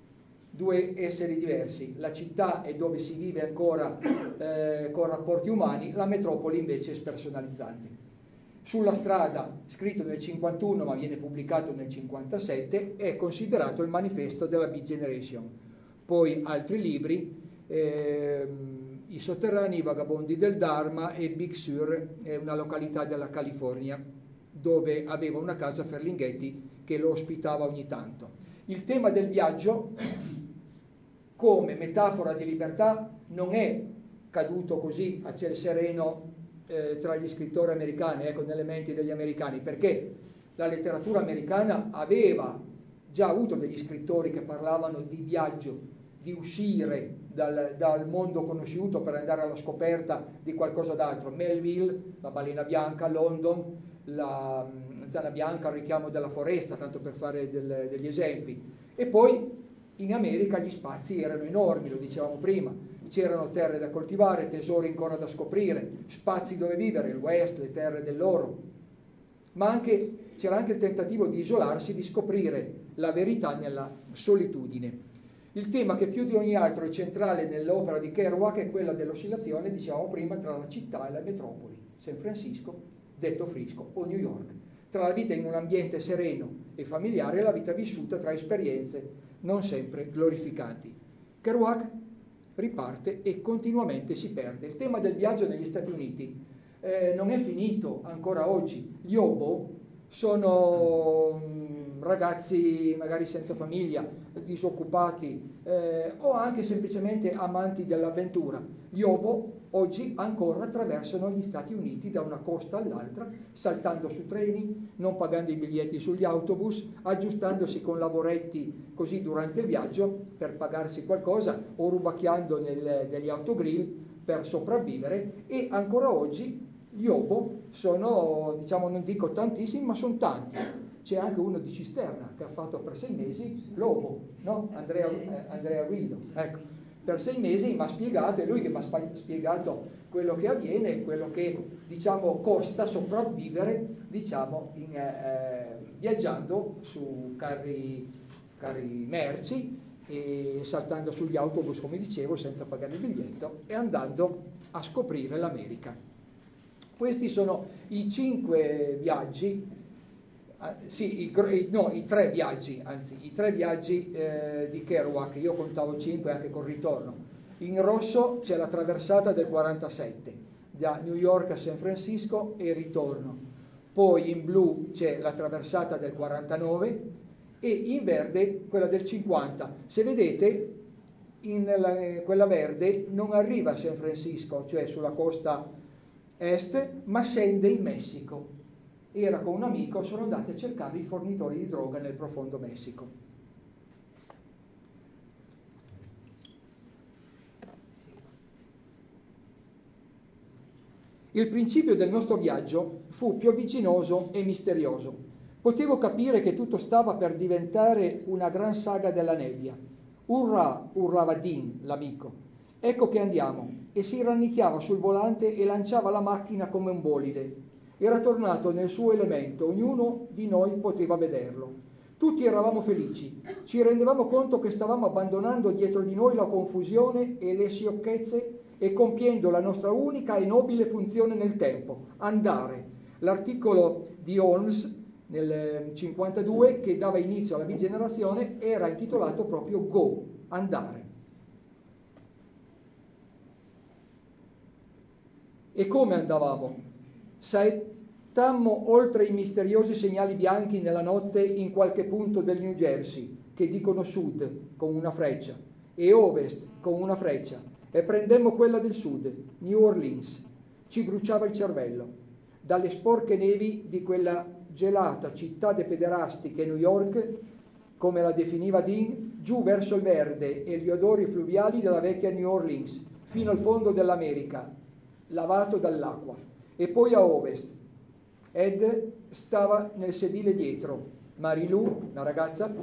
2 esseri diversi. La città è dove si vive ancora con rapporti umani, la metropoli invece è spersonalizzante. Sulla strada, scritto nel 51 ma viene pubblicato nel 57, è considerato il manifesto della Beat Generation. Poi altri libri, i sotterranei, i vagabondi del Dharma, e Big Sur è una località della California dove aveva una casa Ferlinghetti che lo ospitava ogni tanto. Il tema del viaggio come metafora di libertà non è caduto così a ciel sereno tra gli scrittori americani, ecco, nelle menti degli americani, perché la letteratura americana aveva già avuto degli scrittori che parlavano di viaggio, di uscire dal mondo conosciuto per andare alla scoperta di qualcosa d'altro. Melville, La balena bianca, London, La zana bianca, Il richiamo della foresta, tanto per fare degli esempi. E poi in America gli spazi erano enormi, lo dicevamo prima, c'erano terre da coltivare, tesori ancora da scoprire, spazi dove vivere, il West, le terre dell'oro, ma c'era anche il tentativo di isolarsi, di scoprire la verità nella solitudine. Il tema che più di ogni altro è centrale nell'opera di Kerouac è quella dell'oscillazione, dicevamo prima, tra la città e la metropoli, San Francisco, detto Frisco, o New York, tra la vita in un ambiente sereno e familiare e la vita vissuta tra esperienze non sempre glorificanti. Kerouac riparte e continuamente si perde. Il tema del viaggio negli Stati Uniti non è finito ancora oggi. Gli hobo sono ragazzi magari senza famiglia, disoccupati o anche semplicemente amanti dell'avventura. Gli hobo oggi ancora attraversano gli Stati Uniti da una costa all'altra, saltando su treni, non pagando i biglietti sugli autobus, aggiustandosi con lavoretti così durante il viaggio per pagarsi qualcosa o rubacchiando degli autogrill per sopravvivere, e ancora oggi gli hobo sono, diciamo, non dico tantissimi, ma sono tanti. C'è anche uno di Cisterna che ha fatto per 6 mesi l'hobo, no? Andrea Guido, ecco, per 6 mesi mi ha spiegato, è lui che mi ha spiegato quello che avviene, quello che, diciamo, costa sopravvivere, diciamo, viaggiando su carri merci e saltando sugli autobus, come dicevo, senza pagare il biglietto, e andando a scoprire l'America. Questi sono i 5 viaggi, i 3 viaggi, anzi, i 3 viaggi di Kerouac. Io contavo 5 anche col ritorno. In rosso c'è la traversata del 47, da New York a San Francisco e ritorno. Poi in blu c'è la traversata del 49 e in verde quella del 50. Se vedete, quella verde non arriva a San Francisco, cioè sulla costa est, ma scende in Messico. Era con un amico, sono andati a cercare i fornitori di droga nel profondo Messico. Il principio del nostro viaggio fu piovigginoso e misterioso. Potevo capire che tutto stava per diventare una gran saga della nebbia. Urrà, urlava Dean, l'amico. Ecco che andiamo. E si rannicchiava sul volante e lanciava la macchina come un bolide. Era tornato nel suo elemento, ognuno di noi poteva vederlo. Tutti eravamo felici, ci rendevamo conto che stavamo abbandonando dietro di noi la confusione e le sciocchezze e compiendo la nostra unica e nobile funzione nel tempo, andare. L'articolo di Holmes nel 52 che dava inizio alla bigenerazione era intitolato proprio Go, andare. E come andavamo? Saettammo oltre i misteriosi segnali bianchi nella notte in qualche punto del New Jersey, che dicono sud con una freccia, e ovest con una freccia, e prendemmo quella del sud, New Orleans. Ci bruciava il cervello. Dalle sporche nevi di quella gelata città de pederasti che New York, come la definiva Dean, giù verso il verde e gli odori fluviali della vecchia New Orleans, fino al fondo dell'America, lavato dall'acqua. E poi a ovest. Ed stava nel sedile dietro, Marilou, la ragazza,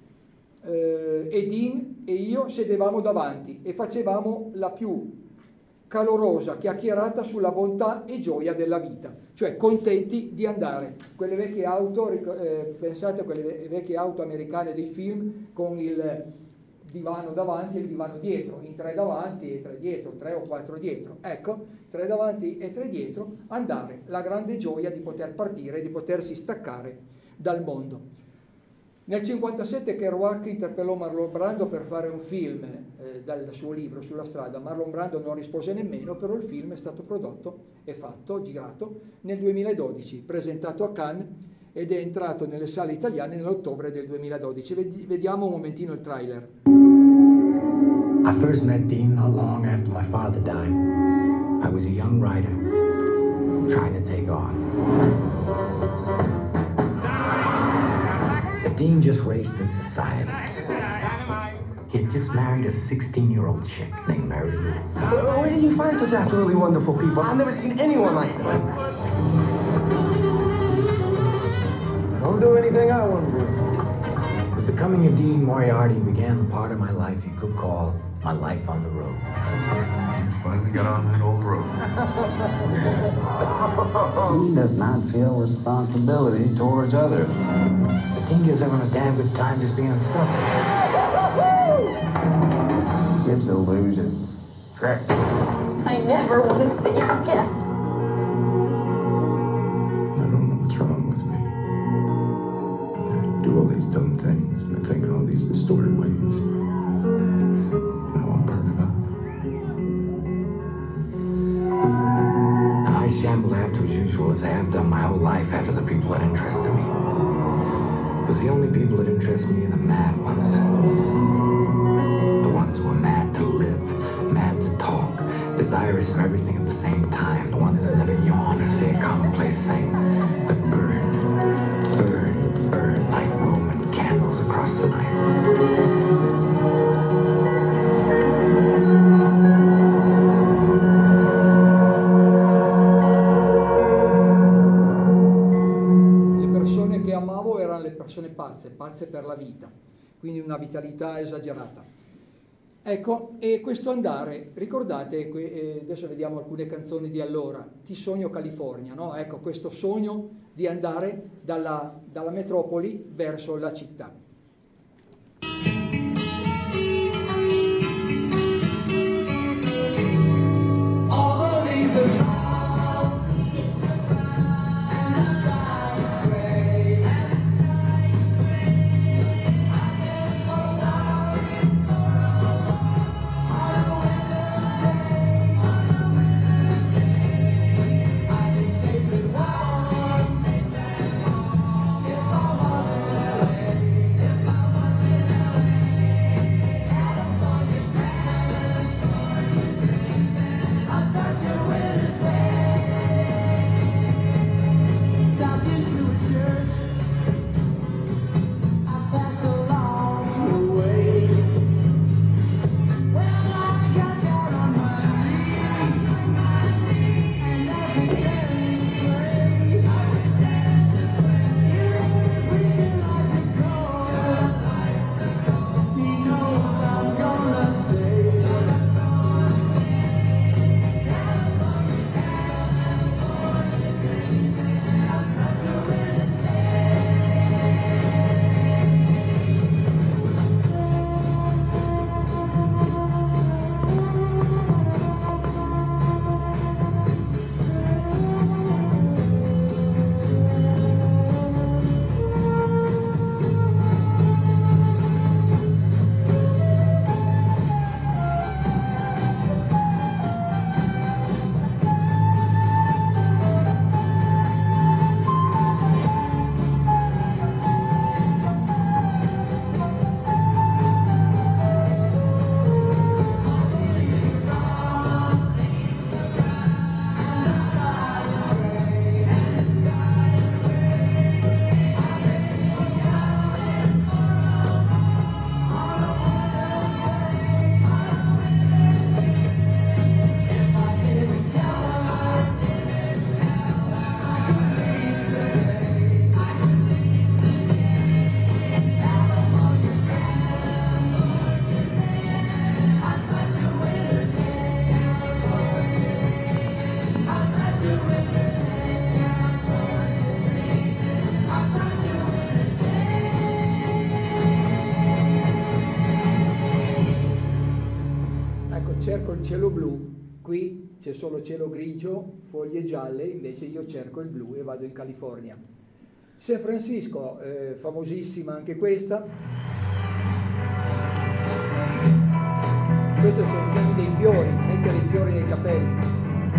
e Dean e io sedevamo davanti e facevamo la più calorosa chiacchierata sulla bontà e gioia della vita, cioè contenti di andare. Quelle vecchie auto, pensate a quelle vecchie auto americane dei film con il divano davanti e il divano dietro, in 3 davanti e 3 dietro, 3 o 4 dietro. Ecco, 3 davanti e 3 dietro, andare, la grande gioia di poter partire, di potersi staccare dal mondo. Nel 1957 Kerouac interpellò Marlon Brando per fare un film dal suo libro Sulla strada. Marlon Brando non rispose nemmeno, però il film è stato prodotto e fatto, girato nel 2012, presentato a Cannes ed è entrato nelle sale italiane nell'ottobre del 2012. Vediamo un momentino il trailer. I first met Dean not long after my father died. I was a young writer, trying to take off. But Dean just raced in society. He had just married a 16-year-old chick named Mary Lou. Where do you find such absolutely wonderful people? I've never seen anyone like them. Don't do anything I want to do. With becoming a Dean Moriarty began the part of my life you could call my life on the road. You finally got on that old road. He does not feel responsibility towards others. But Dean gives everyone a damn good time just being himself. Gives illusions. Correct. I never want to see you again. I don't know what's wrong with me. I do all these dumb things, and I think in all these distorted ways. No, I'm burning up. I shambled after as usual, as I have done my whole life after the people that interested me. Because the only people that interest me are the mad ones. The ones who are mad to live, mad to talk, desirous of everything at the same time. The ones that never yawn or say a commonplace thing, but burn, burn, burn like Roman candles across the night. Le persone pazze per la vita, quindi una vitalità esagerata. Ecco, e questo andare, ricordate, adesso vediamo alcune canzoni di allora, Ti sogno California, no? Ecco, questo sogno di andare dalla metropoli verso la città. Cerco il cielo blu, qui c'è solo cielo grigio, foglie gialle, invece io cerco il blu e vado in California. San Francisco, famosissima anche questa. Questi sono i fiumi dei fiori, mettere i fiori nei capelli.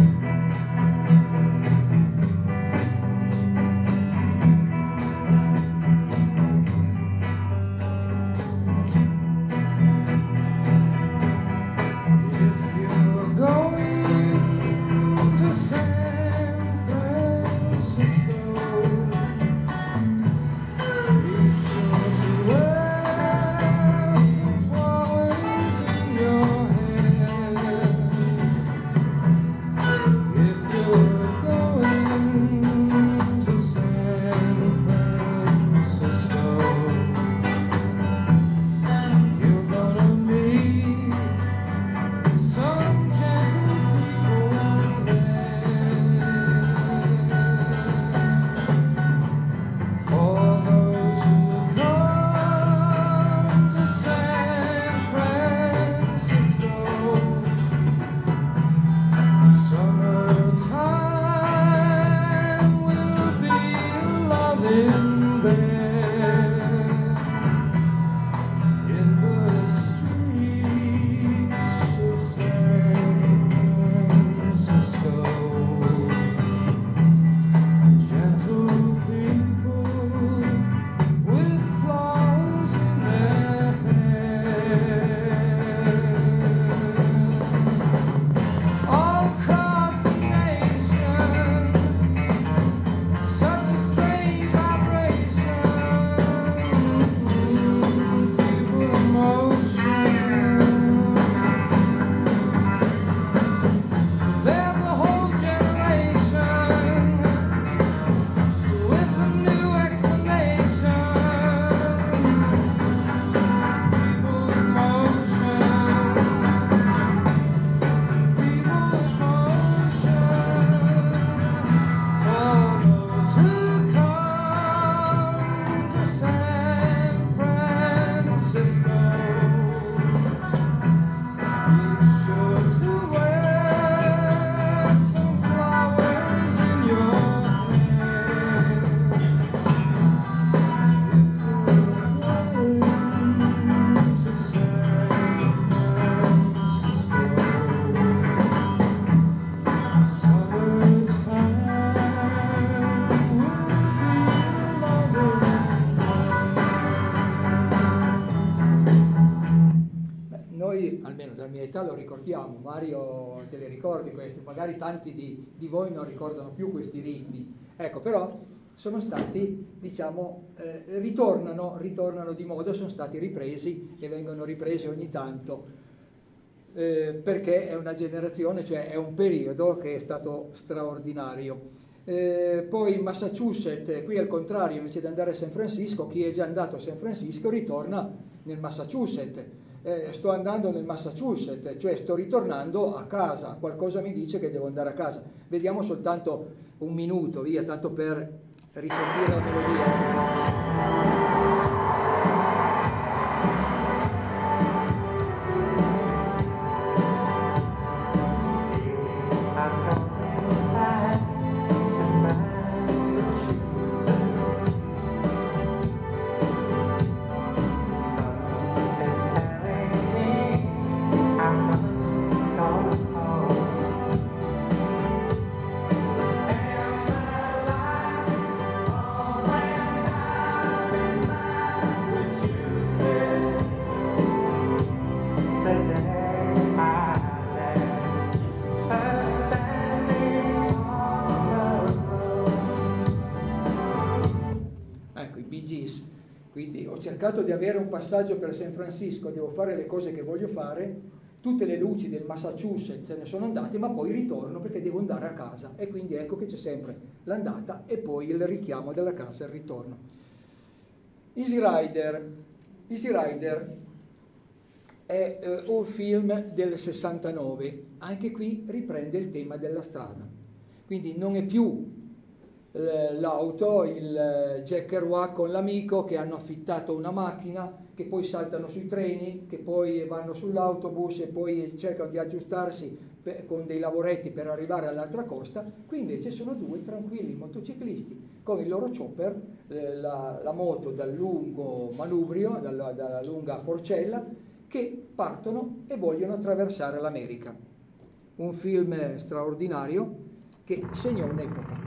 Almeno dalla mia età lo ricordiamo. Mario, te li ricordi questi? Magari tanti di voi non ricordano più questi ritmi, ecco, però sono stati, diciamo, ritornano di moda, sono stati ripresi e vengono ripresi ogni tanto, perché è una generazione, cioè è un periodo che è stato straordinario. Poi in Massachusetts, qui al contrario, invece di andare a San Francisco, chi è già andato a San Francisco ritorna nel Massachusetts. Sto andando nel Massachusetts, cioè sto ritornando a casa, qualcosa mi dice che devo andare a casa. Vediamo soltanto un minuto, via, tanto per risentire la melodia. Quindi ho cercato di avere un passaggio per San Francisco, devo fare le cose che voglio fare, tutte le luci del Massachusetts se ne sono andate, ma poi ritorno perché devo andare a casa, e quindi ecco che c'è sempre l'andata e poi il richiamo della casa e il ritorno. Easy Rider è un film del 69, anche qui riprende il tema della strada, quindi non è più l'auto, il Jack Kerouac con l'amico che hanno affittato una macchina, che poi saltano sui treni, che poi vanno sull'autobus e poi cercano di aggiustarsi con dei lavoretti per arrivare all'altra costa. Qui invece sono due tranquilli motociclisti con il loro chopper, la moto dal lungo manubrio, dalla lunga forcella, che partono e vogliono attraversare l'America. Un film straordinario che segnò un'epoca.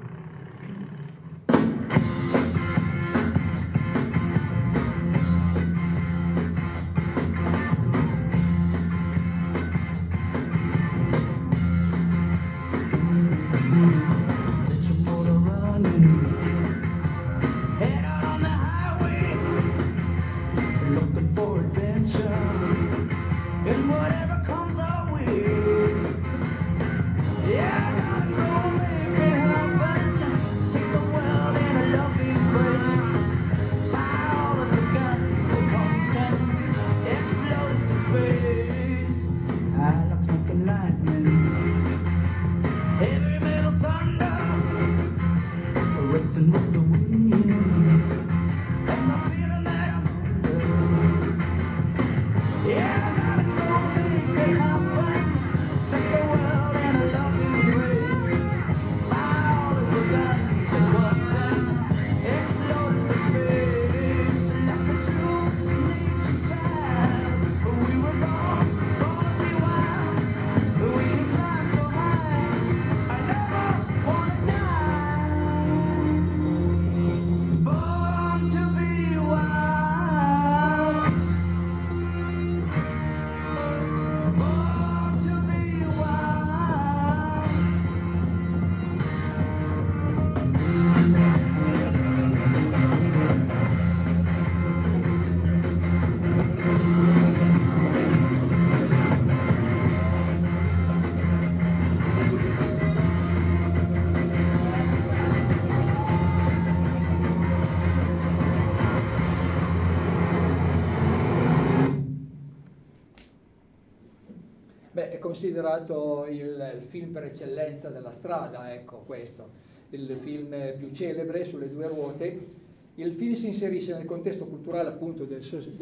È considerato il film per eccellenza della strada, ecco questo, il film più celebre sulle due ruote. Il film si inserisce nel contesto culturale appunto del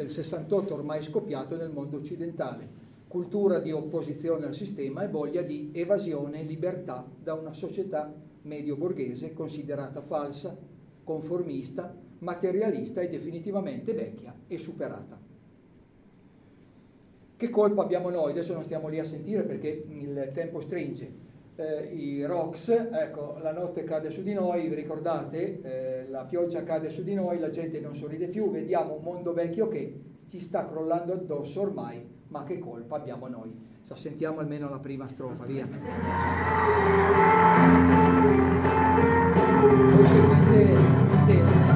68 ormai scoppiato nel mondo occidentale, cultura di opposizione al sistema e voglia di evasione e libertà da una società medio-borghese considerata falsa, conformista, materialista e definitivamente vecchia e superata. Che colpa abbiamo noi? Adesso non stiamo lì a sentire perché il tempo stringe. I Rocks, ecco, la notte cade su di noi, vi ricordate? La pioggia cade su di noi, la gente non sorride più, vediamo un mondo vecchio che ci sta crollando addosso ormai, ma che colpa abbiamo noi? Sentiamo almeno la prima strofa, via. Voi seguite il testo.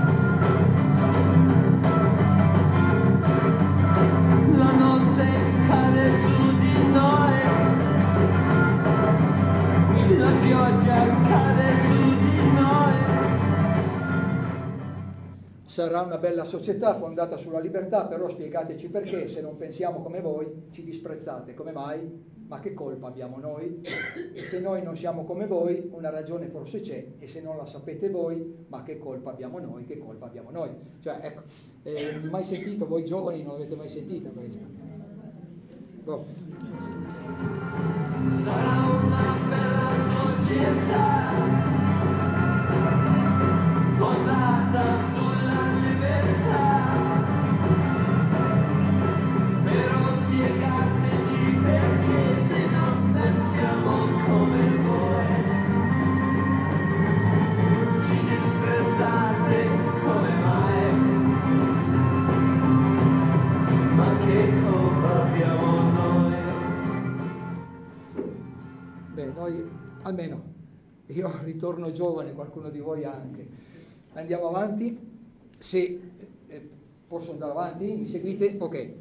La notte cade su di noi, la pioggia cade su di noi. Sarà una bella società fondata sulla libertà, però spiegateci perché, se non pensiamo come voi, ci disprezzate. Come mai? Ma che colpa abbiamo noi? E se noi non siamo come voi, una ragione forse c'è, e se non la sapete voi, ma che colpa abbiamo noi? Che colpa abbiamo noi? Cioè, ecco, mai sentito, voi giovani non l'avete mai sentita questa? Boh. Sarà una bella società fondata sulla libertà, però spiegateci perché, se non pensiamo come voi, ci disprezzate come mai? Ma che colpa abbiamo noi? Beh, noi almeno, io ritorno giovane, qualcuno di voi anche. Andiamo avanti, se posso andare avanti, mi seguite? Ok.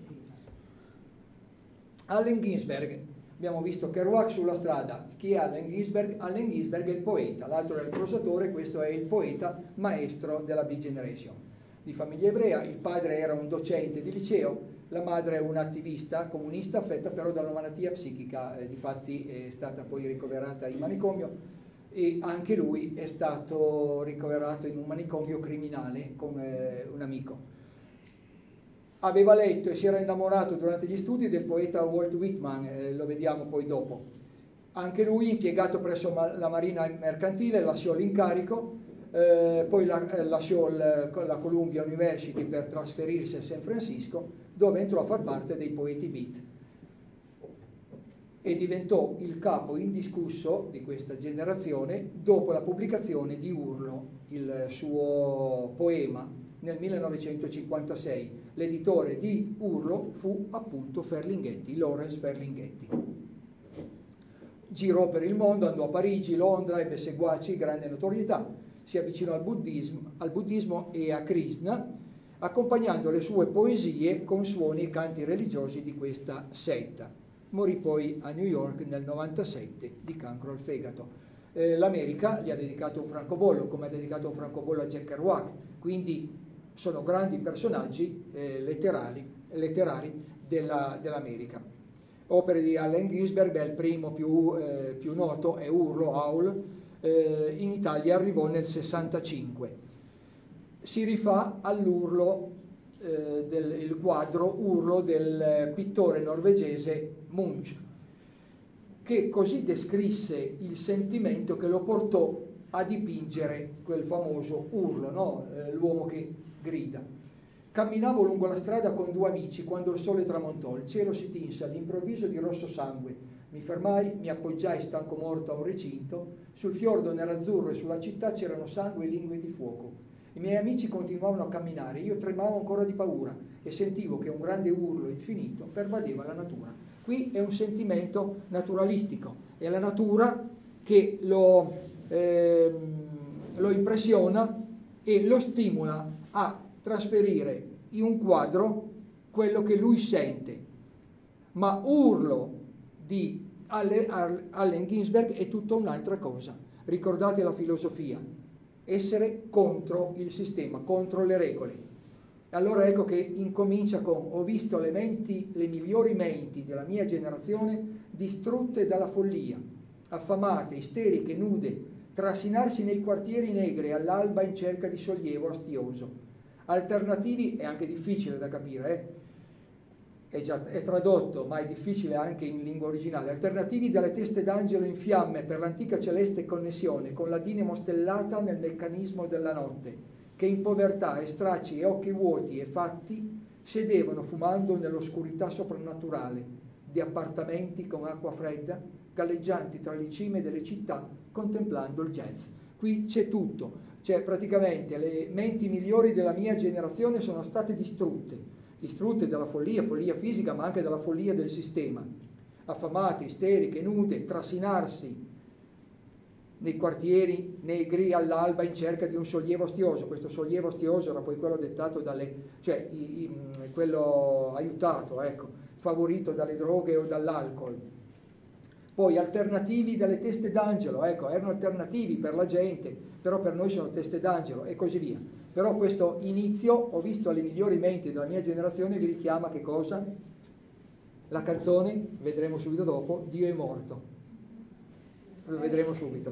Allen Ginsberg, abbiamo visto Kerouac sulla strada. Chi è Allen Ginsberg? Allen Ginsberg è il poeta, l'altro è il prosatore, questo è il poeta maestro della Beat Generation. Di famiglia ebrea, il padre era un docente di liceo, la madre è un'attivista comunista affetta però da una malattia psichica, difatti è stata poi ricoverata in manicomio, e anche lui è stato ricoverato in un manicomio criminale con un amico. Aveva letto e si era innamorato durante gli studi del poeta Walt Whitman, lo vediamo poi dopo. Anche lui, impiegato presso la Marina Mercantile, lasciò l'incarico, poi lasciò la Columbia University per trasferirsi a San Francisco, dove entrò a far parte dei poeti beat e diventò il capo indiscusso di questa generazione dopo la pubblicazione di Urlo, il suo poema, nel 1956. L'editore di Urlo fu appunto Ferlinghetti, Lawrence Ferlinghetti. Girò per il mondo, andò a Parigi, Londra, ebbe seguaci, grande notorietà, si avvicinò al buddismo e a Krishna, accompagnando le sue poesie con suoni e canti religiosi di questa setta. Morì poi a New York nel 97 di cancro al fegato. L'America gli ha dedicato un francobollo, come ha dedicato un francobollo a Jack Kerouac, quindi sono grandi personaggi letterari dell'America. Opere di Allen Ginsberg, il primo più noto è Urlo, Howl, in Italia arrivò nel 65. Si rifà all'Urlo, il quadro Urlo del pittore norvegese Munch, che così descrisse il sentimento che lo portò a dipingere quel famoso Urlo, no? L'uomo che grida. Camminavo lungo la strada con due amici quando il sole tramontò, il cielo si tinse all'improvviso di rosso sangue. Mi fermai, mi appoggiai stanco morto a un recinto, sul fiordo nerazzurro e sulla città c'erano sangue e lingue di fuoco. I miei amici continuavano a camminare, io tremavo ancora di paura e sentivo che un grande urlo infinito pervadeva la natura. Qui è un sentimento naturalistico, è la natura che lo impressiona e lo stimola a trasferire in un quadro quello che lui sente. Ma Urlo di Allen Ginsberg è tutta un'altra cosa. Ricordate la filosofia, essere contro il sistema, contro le regole. Allora ecco che incomincia con: ho visto le migliori menti della mia generazione distrutte dalla follia, affamate, isteriche, nude, trasinarsi nei quartieri negri all'alba in cerca di sollievo astioso. Alternativi, è anche difficile da capire, è tradotto, ma è difficile anche in lingua originale. Alternativi dalle teste d'angelo in fiamme per l'antica celeste connessione con la dinamo stellata nel meccanismo della notte, che in povertà e stracci e occhi vuoti e fatti sedevano fumando nell'oscurità soprannaturale di appartamenti con acqua fredda, galleggianti tra le cime delle città contemplando il jazz. Qui c'è tutto, cioè praticamente le menti migliori della mia generazione sono state distrutte dalla follia fisica, ma anche dalla follia del sistema. Affamate, isteriche, nude, trasinarsi nei quartieri negri all'alba in cerca di un sollievo astioso. Questo sollievo astioso era poi quello dettato quello aiutato, favorito dalle droghe o dall'alcol. Poi alternativi dalle teste d'angelo, erano alternativi per la gente, però per noi sono teste d'angelo e così via. Però questo inizio, ho visto le migliori menti della mia generazione, vi richiama che cosa? La canzone, vedremo subito dopo, Dio è morto. Lo vedremo subito.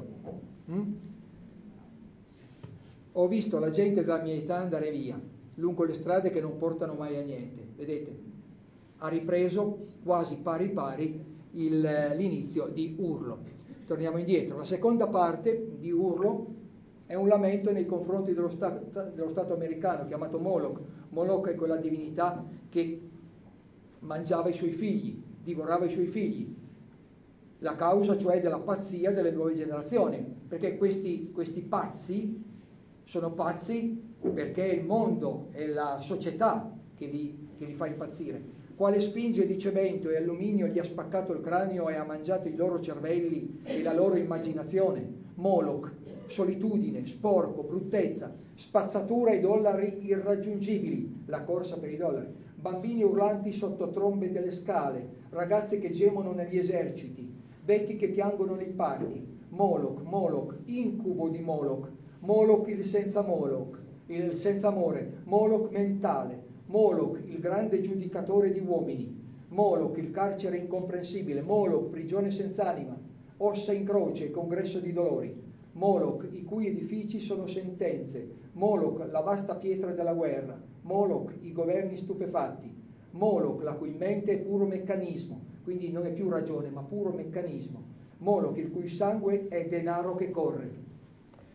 Ho visto la gente della mia età andare via, lungo le strade che non portano mai a niente. Vedete? Ha ripreso quasi pari pari l'inizio di Urlo. Torniamo indietro. La seconda parte di Urlo è un lamento nei confronti dello Stato americano, chiamato Moloch. Moloch è quella divinità che mangiava i suoi figli, divorava i suoi figli. La causa cioè della pazzia delle nuove generazioni, perché questi pazzi sono pazzi perché è il mondo, è la società che li fa impazzire. Quale spinge di cemento e alluminio gli ha spaccato il cranio e ha mangiato i loro cervelli e la loro immaginazione? Moloch, solitudine, sporco, bruttezza, spazzatura ai dollari irraggiungibili, la corsa per i dollari, bambini urlanti sotto trombe delle scale, ragazze che gemono negli eserciti, vecchi che piangono nei parchi. Moloch, incubo di Moloch il senza amore, Moloch mentale, Moloch il grande giudicatore di uomini, Moloch il carcere incomprensibile, Moloch prigione senza anima, ossa in croce, congresso di dolori, Moloch i cui edifici sono sentenze, Moloch la vasta pietra della guerra, Moloch i governi stupefatti, Moloch la cui mente è puro meccanismo, quindi non è più ragione ma puro meccanismo, Moloch il cui sangue è denaro che corre.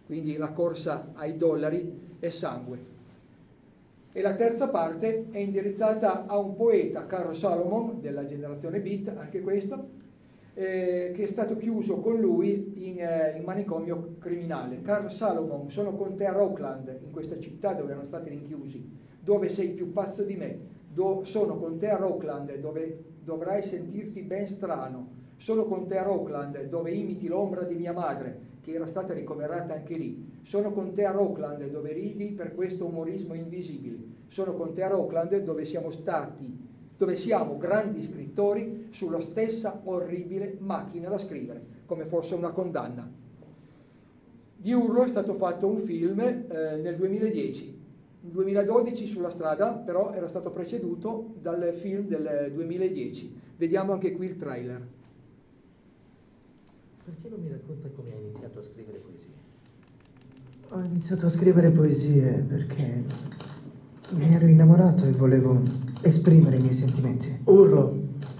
quindi la corsa ai dollari e sangue. E la terza parte è indirizzata a un poeta, Carl Salomon, della generazione beat, anche questo, che è stato chiuso con lui in manicomio criminale. Carl Salomon: sono con te a Rockland, in questa città dove erano stati rinchiusi, dove sei più pazzo di me. Sono con te a Rockland, dove dovrai sentirti ben strano. Sono con te a Rockland, dove imiti l'ombra di mia madre, che era stata ricoverata anche lì. Sono con te a Rockland, dove ridi per questo umorismo invisibile. Sono con te a Rockland, dove siamo grandi scrittori sulla stessa orribile macchina da scrivere, come fosse una condanna. Di Urlo è stato fatto un film nel 2010. Nel 2012 Sulla strada, però, era stato preceduto dal film del 2010. Vediamo anche qui il trailer. Perché non mi racconta come hai iniziato a scrivere poesie? Ho iniziato a scrivere poesie perché mi ero innamorato e volevo esprimere i miei sentimenti. Urlo.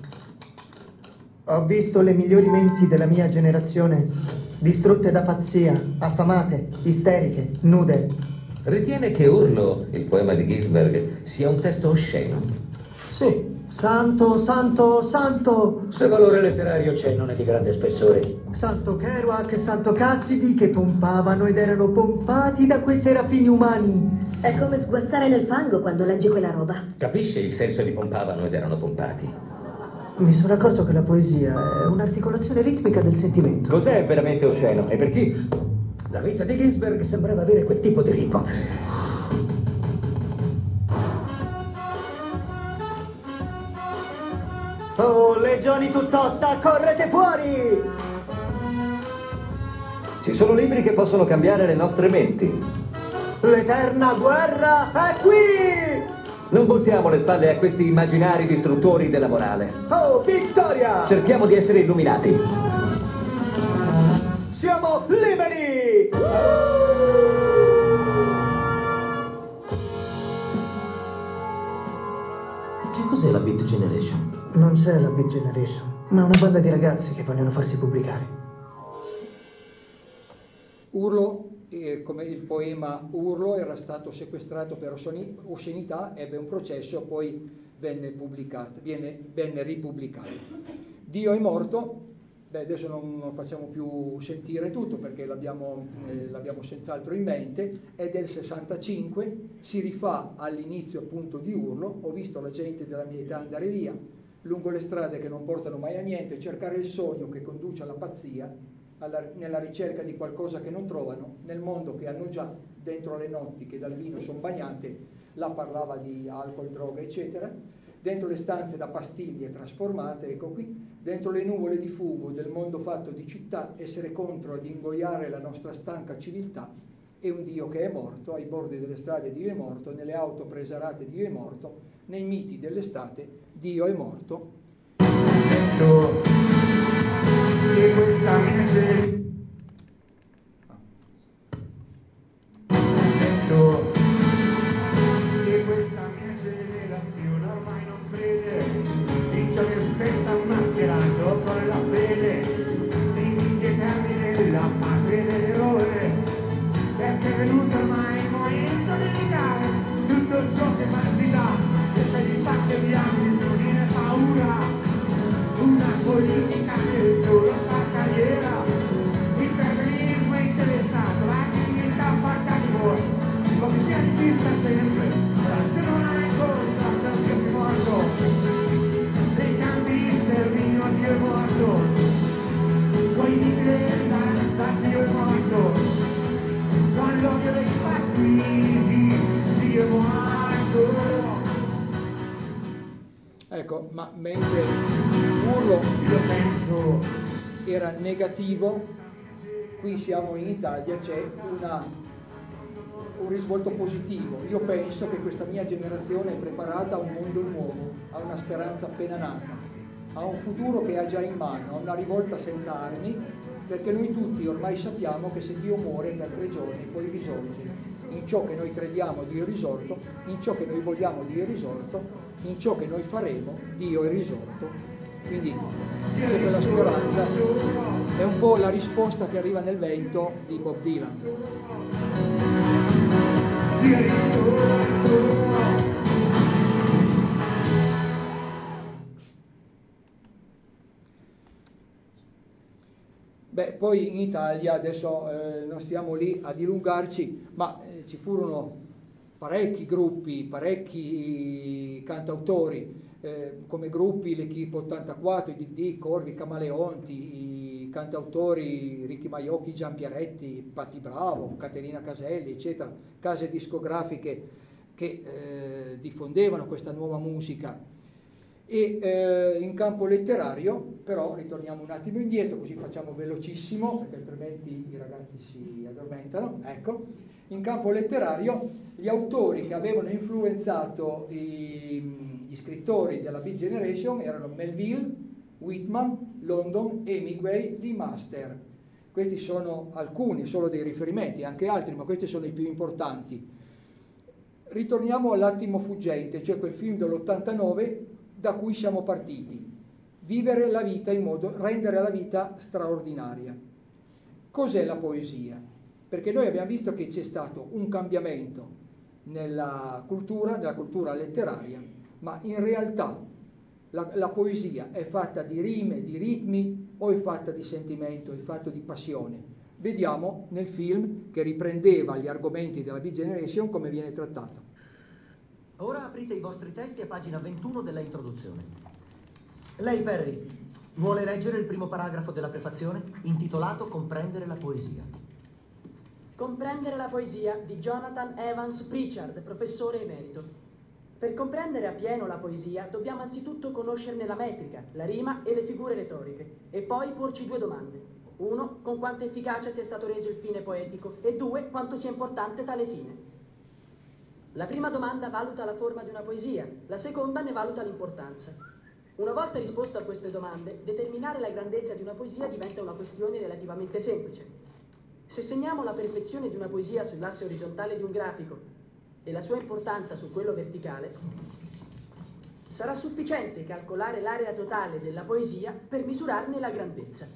Ho visto le migliori menti della mia generazione distrutte da pazzia, affamate, isteriche, nude. Ritiene che Urlo, il poema di Ginsberg, sia un testo osceno? Sì. Santo, santo, santo. Se valore letterario c'è, non è di grande spessore. Santo Kerouac, Santo Cassidy, che pompavano ed erano pompati da quei serafini umani. È come sguazzare nel fango quando leggi quella roba. Capisce il senso di pompavano ed erano pompati? Mi sono accorto che la poesia è un'articolazione ritmica del sentimento. Cos'è veramente osceno? E per chi? La vita di Ginsberg sembrava avere quel tipo di ritmo. Oh, legioni tutt'ossa, correte fuori! Ci sono libri che possono cambiare le nostre menti. L'eterna guerra è qui! Non voltiamo le spalle a questi immaginari distruttori della morale. Oh, vittoria! Cerchiamo di essere illuminati. Siamo liberi! Che cos'è la Beat Generation? Non c'è la Beat Generation, ma una banda di ragazzi che vogliono farsi pubblicare. Urlo, come il poema Urlo, era stato sequestrato per oscenità, ebbe un processo, poi venne ripubblicato. Dio è morto. Adesso non facciamo più sentire tutto perché l'abbiamo senz'altro in mente. È del 65, si rifà all'inizio appunto di Urlo. Ho visto la gente della mia età andare via lungo le strade che non portano mai a niente, cercare il sogno che conduce alla pazzia, nella ricerca di qualcosa che non trovano, nel mondo che hanno già, dentro le notti che dal vino sono bagnate. Là parlava di alcol, droga, eccetera. Dentro le stanze da pastiglie trasformate, ecco qui, dentro le nuvole di fumo del mondo fatto di città, essere contro ad ingoiare la nostra stanca civiltà, e un Dio che è morto, ai bordi delle strade Dio è morto, nelle auto presarate Dio è morto, nei miti dell'estate Dio è morto. Che questa mese relazione ormai non crede, dice che stessa mascherando con la fede dei miti eterni della patria dell'eroe, perché è venuto ormai il momento di negare tutto ciò che mai si dà, e se di fatti abbiamo non è paura, una politica che solo fa carriera, il federalismo è interessato, la dignità fatta di voi, come si assista sempre, se non hai conto, perché è morto, dei campi di sterminio Dio è morto, poi di credenza Dio è morto, con l'odio dei fatti Dio è morto. Ecco, ma mentre Urlo era negativo, qui siamo in Italia, c'è un risvolto positivo. Io penso che questa mia generazione è preparata a un mondo nuovo, a una speranza appena nata, a un futuro che ha già in mano, a una rivolta senza armi, perché noi tutti ormai sappiamo che se Dio muore per 3 giorni poi risorge. In ciò che noi crediamo Dio è risorto, in ciò che noi vogliamo Dio è risorto, in ciò che noi faremo Dio è risorto. Quindi c'è quella speranza, è un po' la risposta che arriva nel vento di Bob Dylan. Beh, poi in Italia, adesso non stiamo lì a dilungarci, ma ci furono parecchi gruppi, parecchi cantautori, come gruppi l'Equipe 84, i Didì, Corvi, Camaleonti, i cantautori Ricchi Maiocchi, Giampieretti, Patti Bravo, Caterina Caselli, eccetera, case discografiche che diffondevano questa nuova musica. E in campo letterario, però, ritorniamo un attimo indietro, così facciamo velocissimo, perché altrimenti i ragazzi si addormentano. Ecco, in campo letterario, gli autori che avevano influenzato gli scrittori della Beat Generation erano Melville, Whitman, London, Hemingway, Lee Master. Questi sono alcuni, solo dei riferimenti, anche altri, ma questi sono i più importanti. Ritorniamo all'Attimo fuggente, cioè quel film dell'89 da cui siamo partiti. Vivere la vita in modo, rendere la vita straordinaria. Cos'è la poesia? Perché noi abbiamo visto che c'è stato un cambiamento nella cultura letteraria, ma in realtà la poesia è fatta di rime, di ritmi, o è fatta di sentimento, è fatta di passione. Vediamo nel film, che riprendeva gli argomenti della Beat Generation, come viene trattato. Ora aprite i vostri testi a pagina 21 della introduzione. Lei, Perry, vuole leggere il primo paragrafo della prefazione, intitolato Comprendere la poesia. Comprendere la poesia di Jonathan Evans Pritchard, professore emerito. Per comprendere appieno la poesia dobbiamo anzitutto conoscerne la metrica, la rima e le figure retoriche, e poi porci due domande. 1. Con quanta efficacia sia stato reso il fine poetico, e 2. Quanto sia importante tale fine. La prima domanda valuta la forma di una poesia, la seconda ne valuta l'importanza. Una volta risposto a queste domande, determinare la grandezza di una poesia diventa una questione relativamente semplice. Se segniamo la perfezione di una poesia sull'asse orizzontale di un grafico e la sua importanza su quello verticale, sarà sufficiente calcolare l'area totale della poesia per misurarne la grandezza.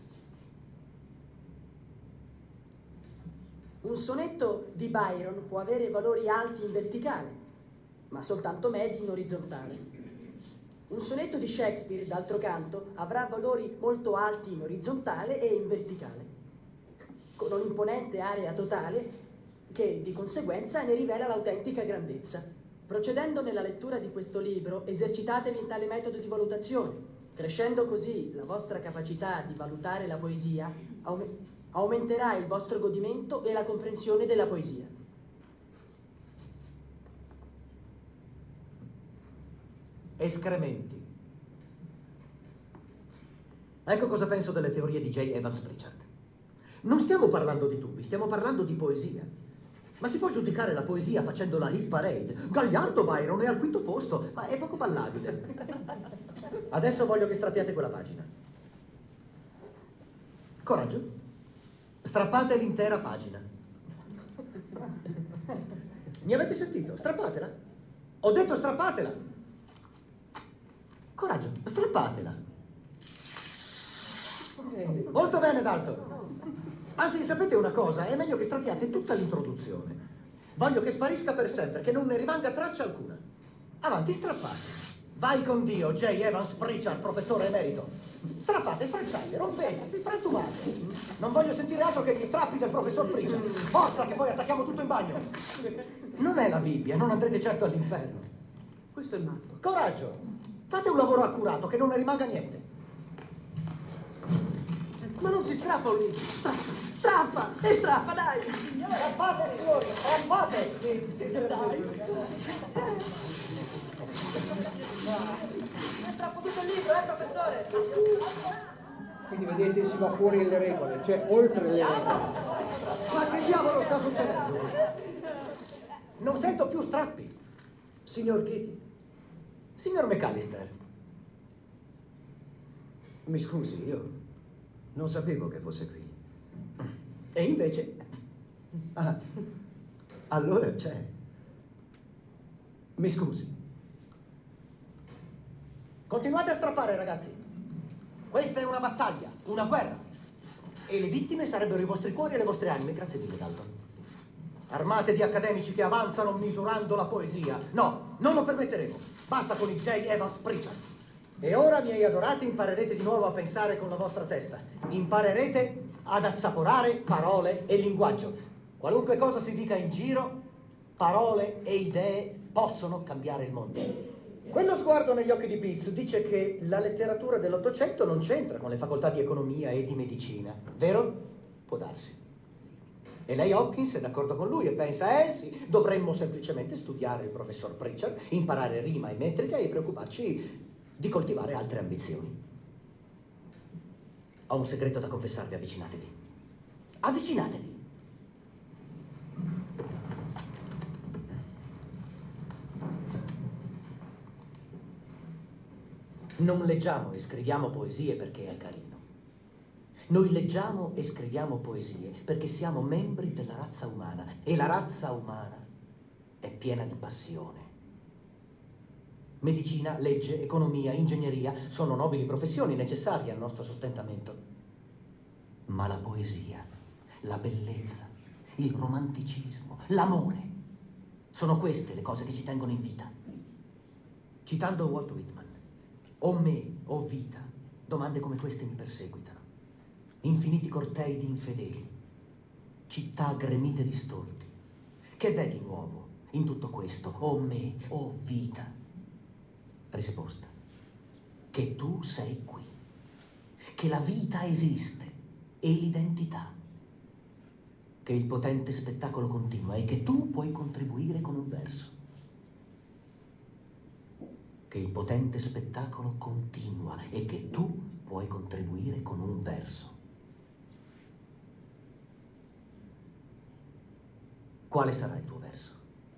Un sonetto di Byron può avere valori alti in verticale, ma soltanto medi in orizzontale. Un sonetto di Shakespeare, d'altro canto, avrà valori molto alti in orizzontale e in verticale, con un'imponente area totale che, di conseguenza, ne rivela l'autentica grandezza. Procedendo nella lettura di questo libro, esercitatevi in tale metodo di valutazione, crescendo così la vostra capacità di valutare la poesia, aumenterà il vostro godimento e la comprensione della poesia. Escrementi. Ecco cosa penso delle teorie di J. Evans Pritchard. Non stiamo parlando di tubi, stiamo parlando di poesia. Ma si può giudicare la poesia facendo la hit parade? Gagliardo Byron è al quinto posto, ma è poco ballabile. Adesso voglio che strappiate quella pagina. Coraggio. Strappate l'intera pagina. Mi avete sentito? Strappatela. Ho detto strappatela. Coraggio, strappatela. Molto bene, Dalton. Anzi, sapete una cosa? È meglio che strappiate tutta l'introduzione. Voglio che sparisca per sempre, che non ne rimanga traccia alcuna. Avanti, strappate. Vai con Dio, J. Evans Pritchard, professore emerito. Strappate, sfrecciate, rompete, frantumate. Non voglio sentire altro che gli strappi del professor Pritchard. Forza, che poi attacchiamo tutto in bagno. Non è la Bibbia, non andrete certo all'inferno. Questo è il matto. Coraggio, fate un lavoro accurato, che non ne rimanga niente. Ma non si strappa un libro. Strappa, e strappa, dai. Strappate, signori, strappate. Dai. Strappo tutto il libro, professore. Quindi vedete, si va fuori le regole, cioè oltre le regole. Ma che diavolo sta succedendo? Non sento più strappi. Signor Kitty. Signor McAllister. Mi scusi, io non sapevo che fosse qui. E invece... Ah, allora c'è. Mi scusi. Continuate a strappare, ragazzi. Questa è una battaglia, una guerra. E le vittime sarebbero i vostri cuori e le vostre anime. Grazie mille, Dalton. armate di accademici che avanzano misurando la poesia. No, non lo permetteremo. Basta con i J. Evans Pritchard. E ora, miei adorati, imparerete di nuovo a pensare con la vostra testa. Imparerete ad assaporare parole e linguaggio. Qualunque cosa si dica in giro, parole e idee possono cambiare il mondo. Quello sguardo negli occhi di Beats dice che la letteratura dell'Ottocento non c'entra con le facoltà di economia e di medicina, vero? Può darsi. E lei, Hopkins, è d'accordo con lui e pensa, sì, dovremmo semplicemente studiare il professor Pritchard, imparare rima e metrica e preoccuparci di coltivare altre ambizioni. Ho un segreto da confessarvi, avvicinatevi. Avvicinatevi! Non leggiamo e scriviamo poesie perché è carino. Noi leggiamo e scriviamo poesie perché siamo membri della razza umana e la razza umana è piena di passione. Medicina, legge, economia, ingegneria sono nobili professioni necessarie al nostro sostentamento. Ma la poesia, la bellezza, il romanticismo, l'amore, sono queste le cose che ci tengono in vita. Citando Walt Whitman, o me, o vita, domande come queste mi perseguitano. Infiniti cortei di infedeli, città gremite di stolti. Che v'è di nuovo in tutto questo, o me, o vita? Risposta: che tu sei qui, che la vita esiste e l'identità, che il potente spettacolo continua e che tu puoi contribuire con un verso. Che il potente spettacolo continua e che tu puoi contribuire con un verso. Quale sarà il tuo verso?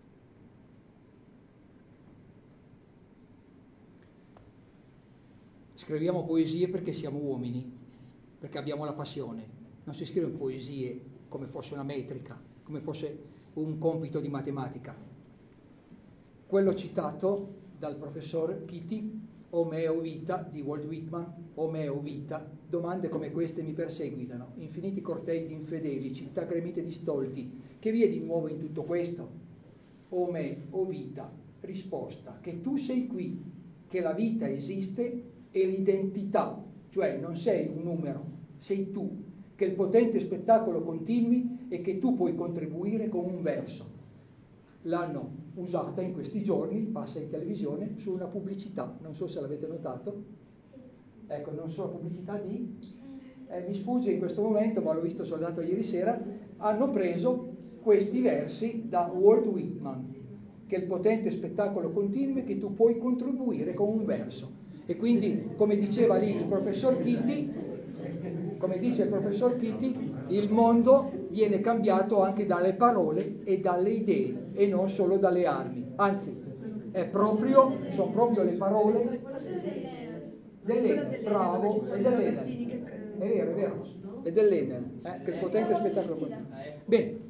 Scriviamo poesie perché siamo uomini, perché abbiamo la passione. Non si scrivono poesie come fosse una metrica, come fosse un compito di matematica. Quello citato dal professor Kitty, o me o vita, di Walt Whitman, o me o vita, domande come queste mi perseguitano, infiniti cortei di infedeli, città gremite di stolti, che vi è di nuovo in tutto questo? O me o vita, risposta, che tu sei qui, che la vita esiste e l'identità, cioè non sei un numero, sei tu, che il potente spettacolo continui e che tu puoi contribuire con un verso. L'hanno usata in questi giorni, passa in televisione, su una pubblicità, non so se l'avete notato, ecco, non so la pubblicità di, mi sfugge in questo momento, ma l'ho visto soltanto ieri sera, hanno preso questi versi da Walt Whitman, che il potente spettacolo continui e che tu puoi contribuire con un verso. E quindi, come diceva lì il professor Kitty, come dice il professor Kitty, il mondo viene cambiato anche dalle parole e dalle idee e non solo dalle armi. Anzi, sono proprio le parole dell'Enel, bravo, è dell'Enel. È vero, è dell'Enel, che il potente spettacolo continua. Bene.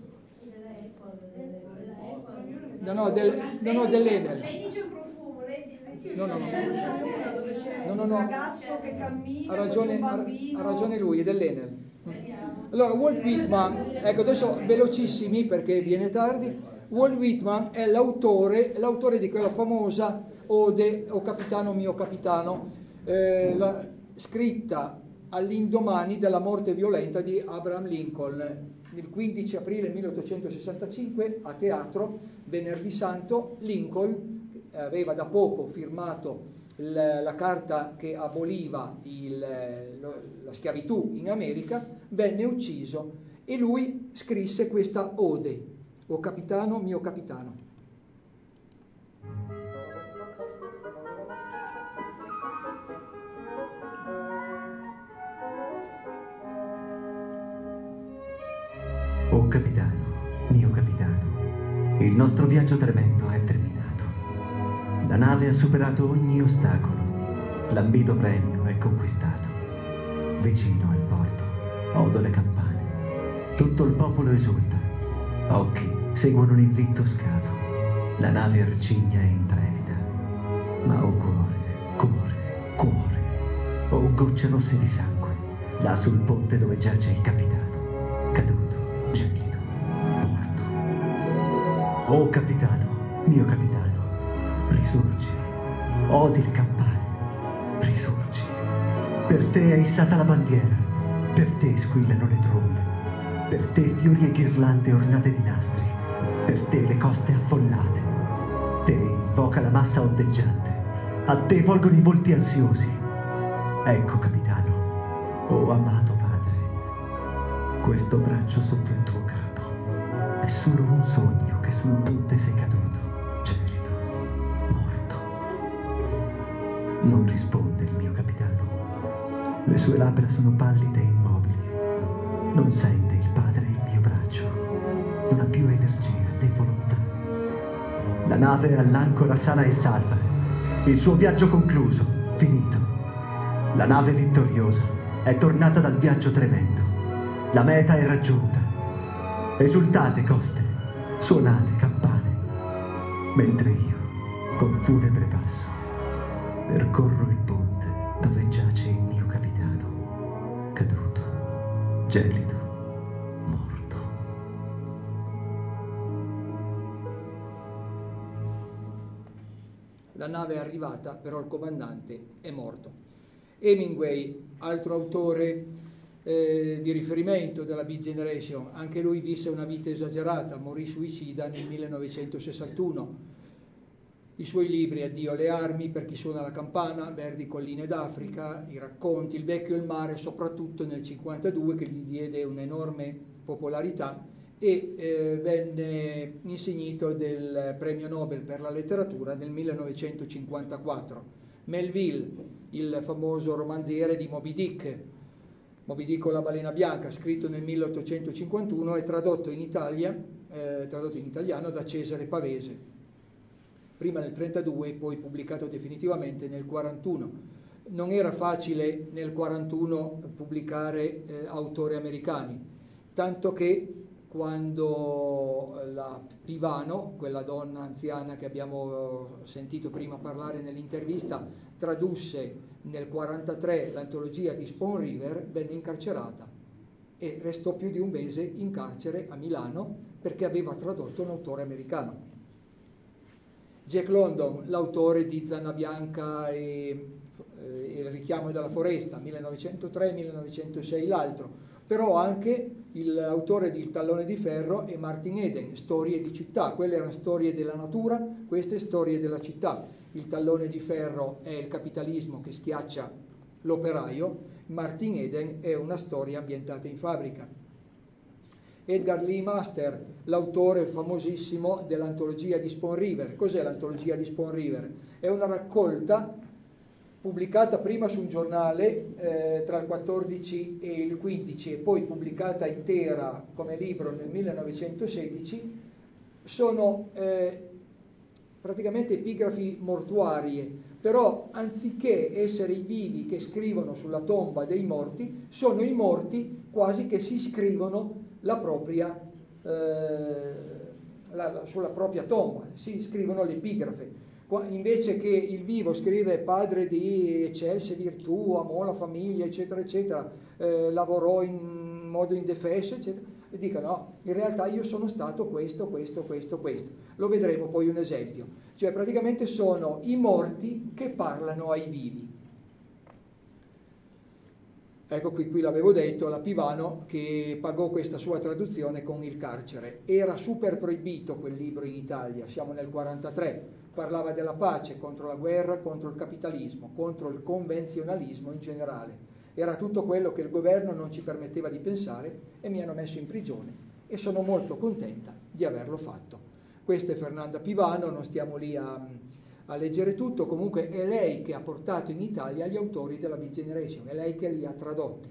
No, dell'Enel. Lei dice un profumo, lei dice No. un ragazzo che cammina, Ha ragione lui, è dell'Enel. Allora, Walt Whitman, ecco, adesso velocissimi perché viene tardi. Walt Whitman è l'autore di quella famosa ode O capitano mio capitano, scritta all'indomani della morte violenta di Abraham Lincoln. Il 15 aprile 1865 a teatro, venerdì santo, Lincoln aveva da poco firmato la carta che aboliva la schiavitù in America, venne ucciso e lui scrisse questa ode, O capitano mio capitano. O capitano, mio capitano, il nostro viaggio tremendo è terminato. La nave ha superato ogni ostacolo, l'ambito premio è conquistato. Vicino al porto, odo le campane, tutto il popolo esulta. Occhi seguono l'invitto scavo, la nave arcigna e intrepida. Ma o cuore, o gocce rosse di sangue, là sul ponte dove giace il capitano, caduto, gelido, morto. Oh capitano, mio capitano, risorgi, odi le campane, risorgi. Per te è issata la bandiera, per te squillano le trombe, per te fiori e ghirlande ornate di nastri, per te le coste affollate. Te invoca la massa ondeggiante, a te volgono i volti ansiosi. Ecco capitano, oh amato padre, questo braccio sotto il tuo capo è solo un sogno che sul ponte sei caduto, gelido, morto. Non risponde il mio capitano, le sue labbra sono pallide e immobili. Non sente il padre il mio braccio, non ha più energia né volontà. La nave è all'ancora sana e salva, il suo viaggio concluso, finito. La nave vittoriosa è tornata dal viaggio tremendo, la meta è raggiunta. Esultate coste, suonate campane, mentre io, con funebre passo, percorro il ponte dove giace il mio capitano, caduto, gelido, morto. La nave è arrivata, però il comandante è morto. Hemingway, altro autore di riferimento della Beat Generation, anche lui visse una vita esagerata, morì suicida nel 1961. I suoi libri Addio alle armi, Per chi suona la campana, Verdi colline d'Africa, i racconti Il vecchio e il mare, soprattutto nel 1952, che gli diede un'enorme popolarità, e venne insignito del premio Nobel per la letteratura nel 1954. Melville, il famoso romanziere di Moby Dick con la balena bianca, scritto nel 1851 e tradotto in italiano da Cesare Pavese, prima nel 1932 e poi pubblicato definitivamente nel 1941. Non era facile nel 1941 pubblicare autori americani, tanto che quando la Pivano, quella donna anziana che abbiamo sentito prima parlare nell'intervista, tradusse nel 1943 l'antologia di Spoon River, venne incarcerata e restò più di un mese in carcere a Milano perché aveva tradotto un autore americano. Jack London, l'autore di Zanna Bianca e Il richiamo della foresta, 1903-1906 l'altro, però anche l'autore di Il tallone di ferro e Martin Eden, Storie di città. Quelle erano storie della natura, queste storie della città. Il tallone di ferro è il capitalismo che schiaccia l'operaio, Martin Eden è una storia ambientata in fabbrica. Edgar Lee Master, l'autore famosissimo dell'antologia di Spoon River. Cos'è l'antologia di Spoon River? È una raccolta pubblicata prima su un giornale tra il 14 e il 15 e poi pubblicata intera come libro nel 1916. Sono praticamente epigrafi mortuarie, però anziché essere i vivi che scrivono sulla tomba dei morti, sono i morti quasi che si scrivono sulla propria tomba, si scrivono l'epigrafe. Invece che il vivo scrive padre di eccelse virtù, amò la famiglia, eccetera, eccetera, lavorò in modo indefesso, eccetera, e dica no, in realtà io sono stato questo, questo, questo, questo. Lo vedremo poi un esempio. Cioè praticamente sono i morti che parlano ai vivi. Ecco qui l'avevo detto, la Pivano che pagò questa sua traduzione con il carcere. Era super proibito quel libro in Italia, siamo nel 1943, parlava della pace contro la guerra, contro il capitalismo, contro il convenzionalismo in generale. Era tutto quello che il governo non ci permetteva di pensare e mi hanno messo in prigione e sono molto contenta di averlo fatto. Questa è Fernanda Pivano, non stiamo lì a leggere tutto, comunque è lei che ha portato in Italia gli autori della Beat Generation, è lei che li ha tradotti.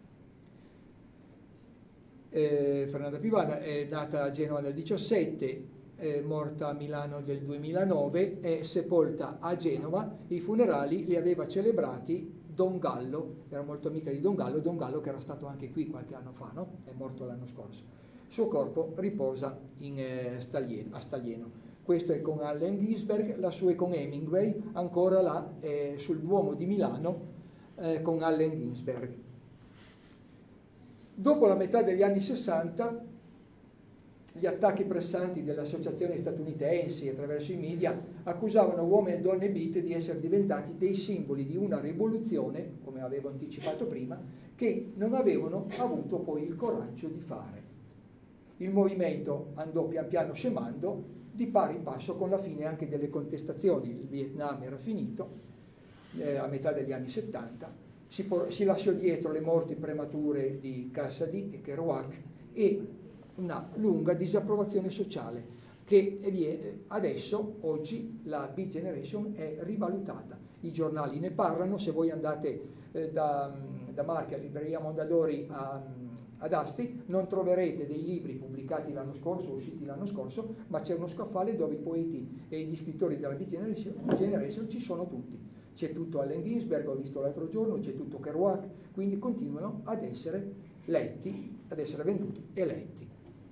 Fernanda Pivano è nata a Genova nel 17, è morta a Milano nel 2009, è sepolta a Genova, i funerali li aveva celebrati Don Gallo, era molto amica di Don Gallo che era stato anche qui qualche anno fa, no? È morto l'anno scorso. Il suo corpo riposa a Staglieno. Questo è con Allen Ginsberg, la sua è con Hemingway, ancora là sul Duomo di Milano con Allen Ginsberg. Dopo la metà degli anni 60 Gli attacchi pressanti delle associazioni statunitensi attraverso i media accusavano uomini e donne beat di essere diventati dei simboli di una rivoluzione, come avevo anticipato prima, che non avevano avuto poi il coraggio di fare. Il movimento andò pian piano scemando di pari passo con la fine anche delle contestazioni. Il Vietnam era finito a metà degli anni 70, si lasciò dietro le morti premature di Cassidy e Kerouac e una lunga disapprovazione sociale che adesso, oggi, la Beat Generation è rivalutata. I giornali ne parlano, se voi andate da Marche a Libreria Mondadori ad Asti non troverete dei libri pubblicati l'anno scorso, usciti l'anno scorso, ma c'è uno scaffale dove i poeti e gli scrittori della Beat Generation ci sono tutti. C'è tutto Allen Ginsberg, ho visto l'altro giorno, c'è tutto Kerouac, quindi continuano ad essere letti, ad essere venduti e letti.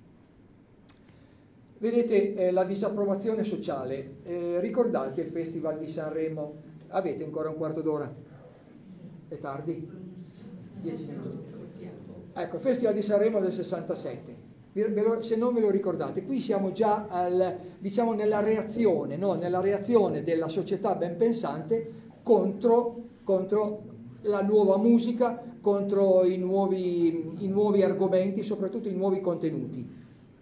Vedete la disapprovazione sociale, ricordate il Festival di Sanremo? Avete ancora un quarto d'ora? È tardi? 10 minuti. Ecco, il Festival di Sanremo del 67, se non ve lo ricordate, qui siamo già diciamo nella reazione, no? Nella reazione della società ben pensante contro la nuova musica, contro i nuovi argomenti, soprattutto i nuovi contenuti.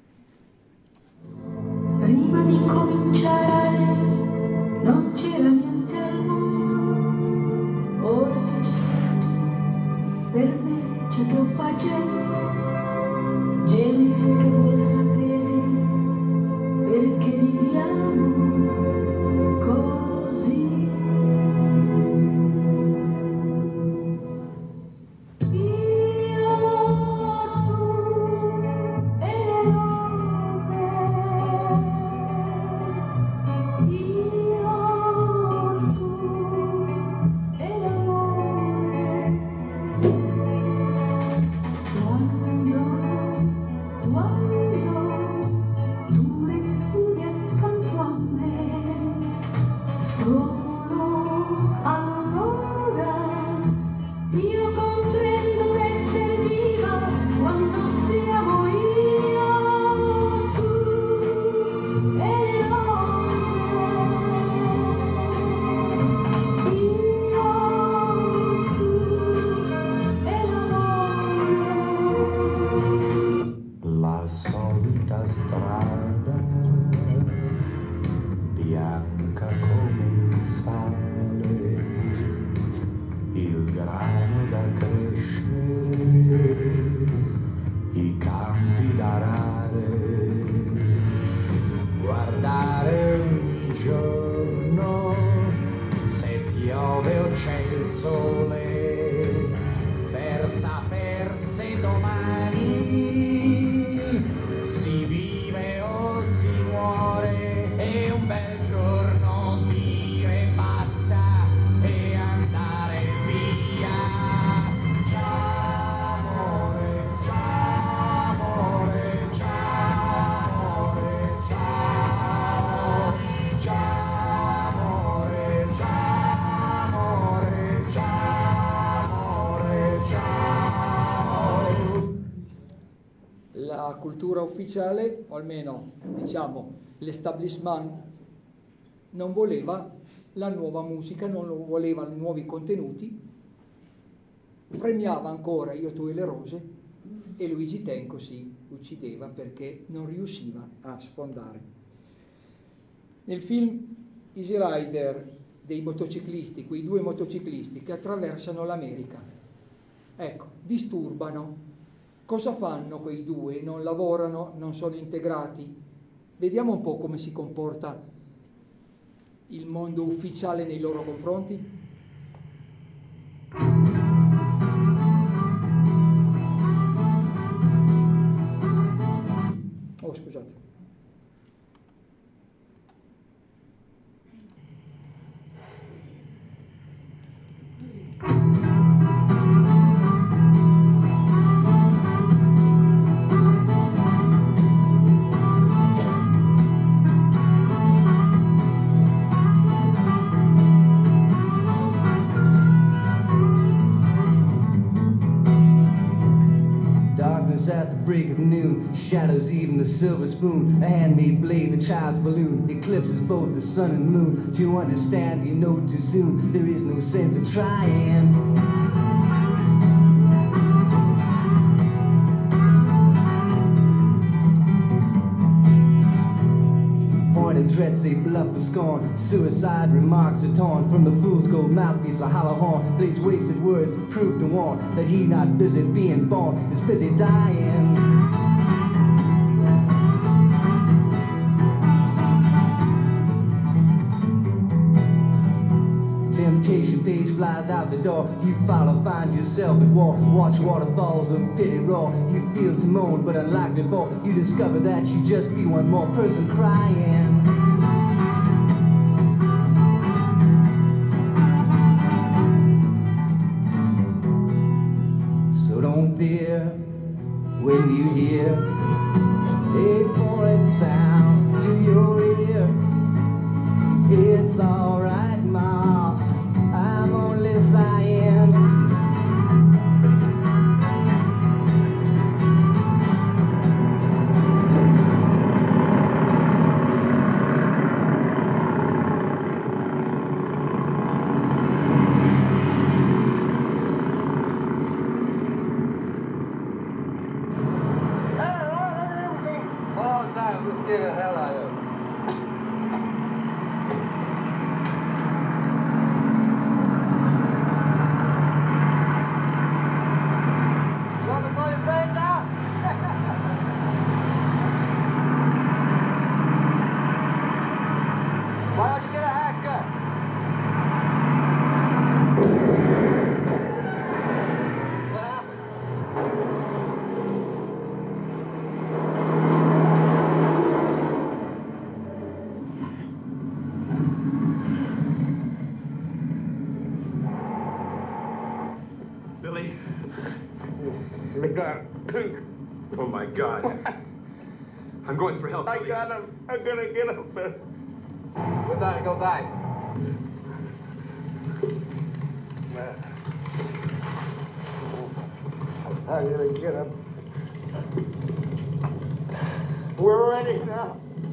Prima di cominciare non c'era niente al mondo, ora che ci sei tu, per me c'è troppa gente che vuol sapere perché viviamo così. Io, tu e le rose, io, tu e l'amore. Quando tu respiri accanto a me, solo allora io comprendo d'essere viva quando siamo io, tu e le rose, io, tu e l'amore. La solita strada, bianca come il sale, il grano da crescere, i campi da arare, guardare ogni giorno se piove o c'è il sole, per saper se domani si vive o si muore, e un bel giorno dire basta e andare via. Ciao amore, ciao amore, ciao amore, ciao, ciao amore, ciao amore, ciao amore, ciao. La cultura ufficiale, o almeno diciamo l'establishment, non voleva la nuova musica, non voleva nuovi contenuti, premiava ancora Io, tu e le rose, e Luigi Tenco si uccideva perché non riusciva a sfondare. Nel film Easy Rider dei motociclisti, quei due motociclisti che attraversano l'America, ecco, disturbano. Cosa fanno quei due? Non lavorano, non sono integrati. Vediamo un po' come si comporta il mondo ufficiale nei loro confronti. Oh, scusate. At the break of noon, moon, shadows even the silver spoon. A handmade blade, the child's balloon, eclipses both the sun and moon. Do you understand? You know too soon. There is no sense of trying. Pointed threats they bluff with scorn. Suicide remarks are torn from the fool's gold mouthpiece, a hollow horn. Blades wasted words prove to warn that he not busy being born is busy dying. Temptation page flies out the door. You follow, find yourself at war. Watch waterfalls and pity roar. You feel to moan, but unlike before, you discover that you just be one more person crying. So don't fear when you hear a foreign sound to your ear. It's alright, Ma, I'm only sighing. Oh, Simon, let's get the hell out of here. Why don't you get a haircut? What happened? Billy. Oh my God. I'm going for help. I Billy. got him. I'm gonna get him. We better go back. I'm gonna get him. We're ready now.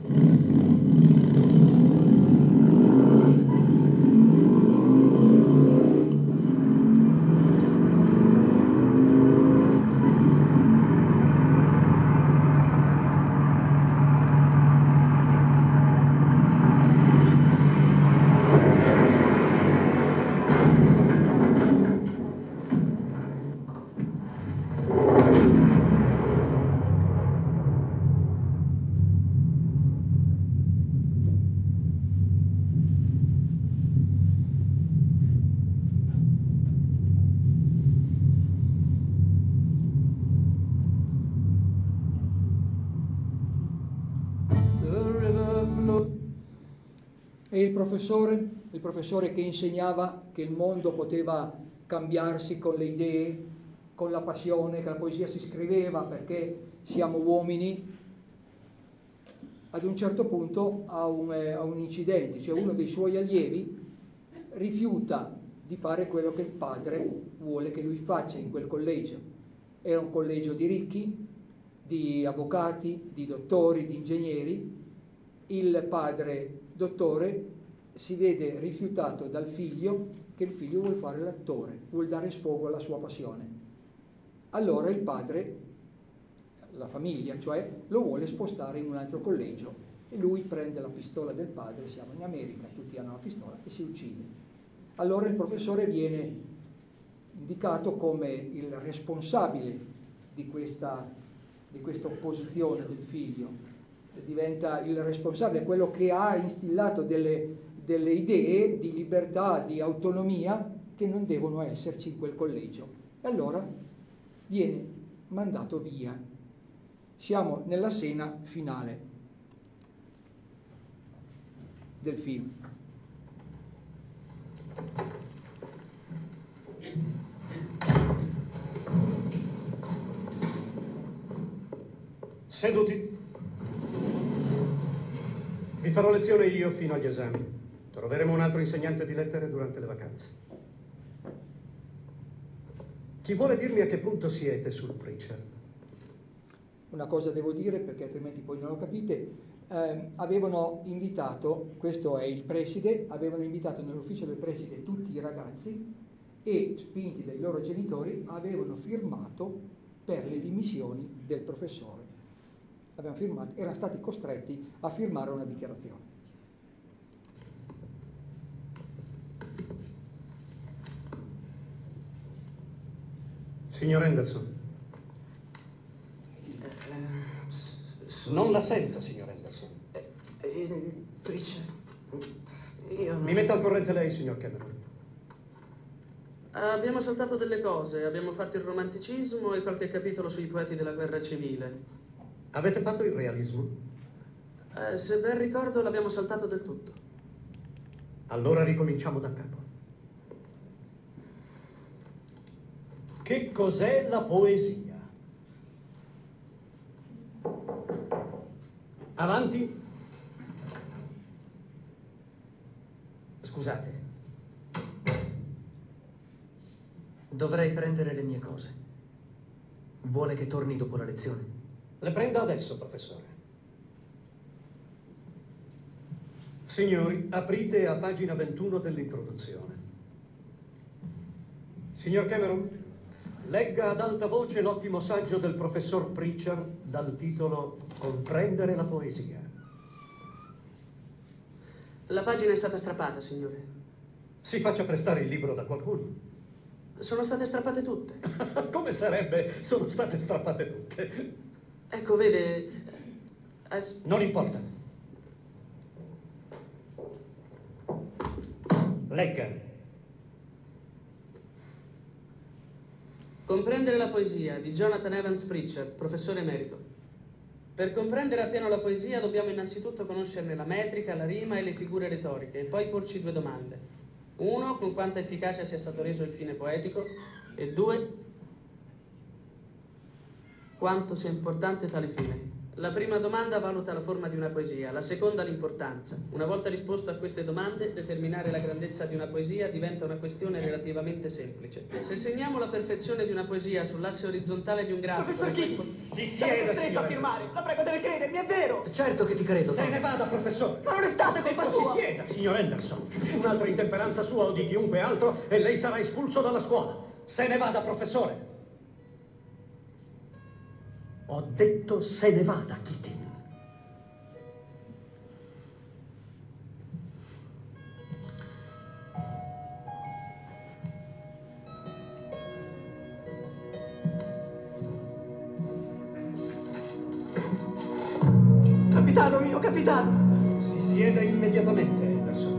E il professore che insegnava che il mondo poteva cambiarsi con le idee, con la passione, che la poesia si scriveva perché siamo uomini, ad un certo punto ha un incidente, cioè uno dei suoi allievi rifiuta di fare quello che il padre vuole che lui faccia in quel collegio. Era un collegio di ricchi, di avvocati, di dottori, di ingegneri. Il padre dottore si vede rifiutato dal figlio, che il figlio vuole fare l'attore, vuole dare sfogo alla sua passione. Allora il padre, la famiglia cioè, lo vuole spostare in un altro collegio e lui prende la pistola del padre, siamo in America, tutti hanno la pistola, e si uccide. Allora il professore viene indicato come il responsabile di questa opposizione del figlio, diventa il responsabile, quello che ha instillato delle idee di libertà, di autonomia che non devono esserci in quel collegio. E allora viene mandato via. Siamo nella scena finale del film. Seduti. Vi farò lezione io fino agli esami. Troveremo un altro insegnante di lettere durante le vacanze. Chi vuole dirmi a che punto siete sul Preacher? una cosa devo dire perché altrimenti poi non lo capite. Avevano invitato, questo è il preside, avevano invitato nell'ufficio del preside tutti i ragazzi e, spinti dai loro genitori, avevano firmato per le dimissioni del professore. Avevano firmato, erano stati costretti a firmare una dichiarazione. Signor Henderson. Non la sento, signor Henderson. Pritchard, Mi metta al corrente lei, signor Cameron. Abbiamo saltato delle cose, abbiamo fatto il romanticismo e qualche capitolo sui poeti della guerra civile. Avete fatto il realismo? Se ben ricordo l'abbiamo saltato del tutto. Allora ricominciamo da capo. Che cos'è la poesia? Avanti. Scusate. Dovrei prendere le mie cose. Vuole che torni dopo la lezione? Le prenda adesso, professore. Signori, aprite a pagina 21 dell'introduzione. Signor Cameron, legga ad alta voce l'ottimo saggio del professor Pritchard dal titolo Comprendere la poesia. La pagina è stata strappata, signore. Si faccia prestare il libro da qualcuno. Sono state strappate tutte. Come sarebbe? Sono state strappate tutte. Ecco, vede... Non importa. Legga. Comprendere la poesia di Jonathan Evans Pritchard, professore emerito. Per comprendere appieno la poesia dobbiamo innanzitutto conoscerne la metrica, la rima e le figure retoriche e poi porci due domande. 1. Con quanta efficacia sia stato reso il fine poetico e 2. Quanto sia importante tale fine. La prima domanda valuta la forma di una poesia, la seconda l'importanza. Una volta risposto a queste domande, determinare la grandezza di una poesia diventa una questione relativamente semplice. Se segniamo la perfezione di una poesia sull'asse orizzontale di un grafico... Professor Kitty, si siete costretto a firmare. La prego, deve credermi, è vero. Certo che ti credo. Se ne vada, professore. Ma non è stata colpa sua. Si sieda, signor Henderson. Un'altra intemperanza sua o di chiunque altro e lei sarà espulso dalla scuola. Se ne vada, professore. Ho detto se ne vada, Kitty. Capitano mio, capitano. Si sieda immediatamente, Henderson.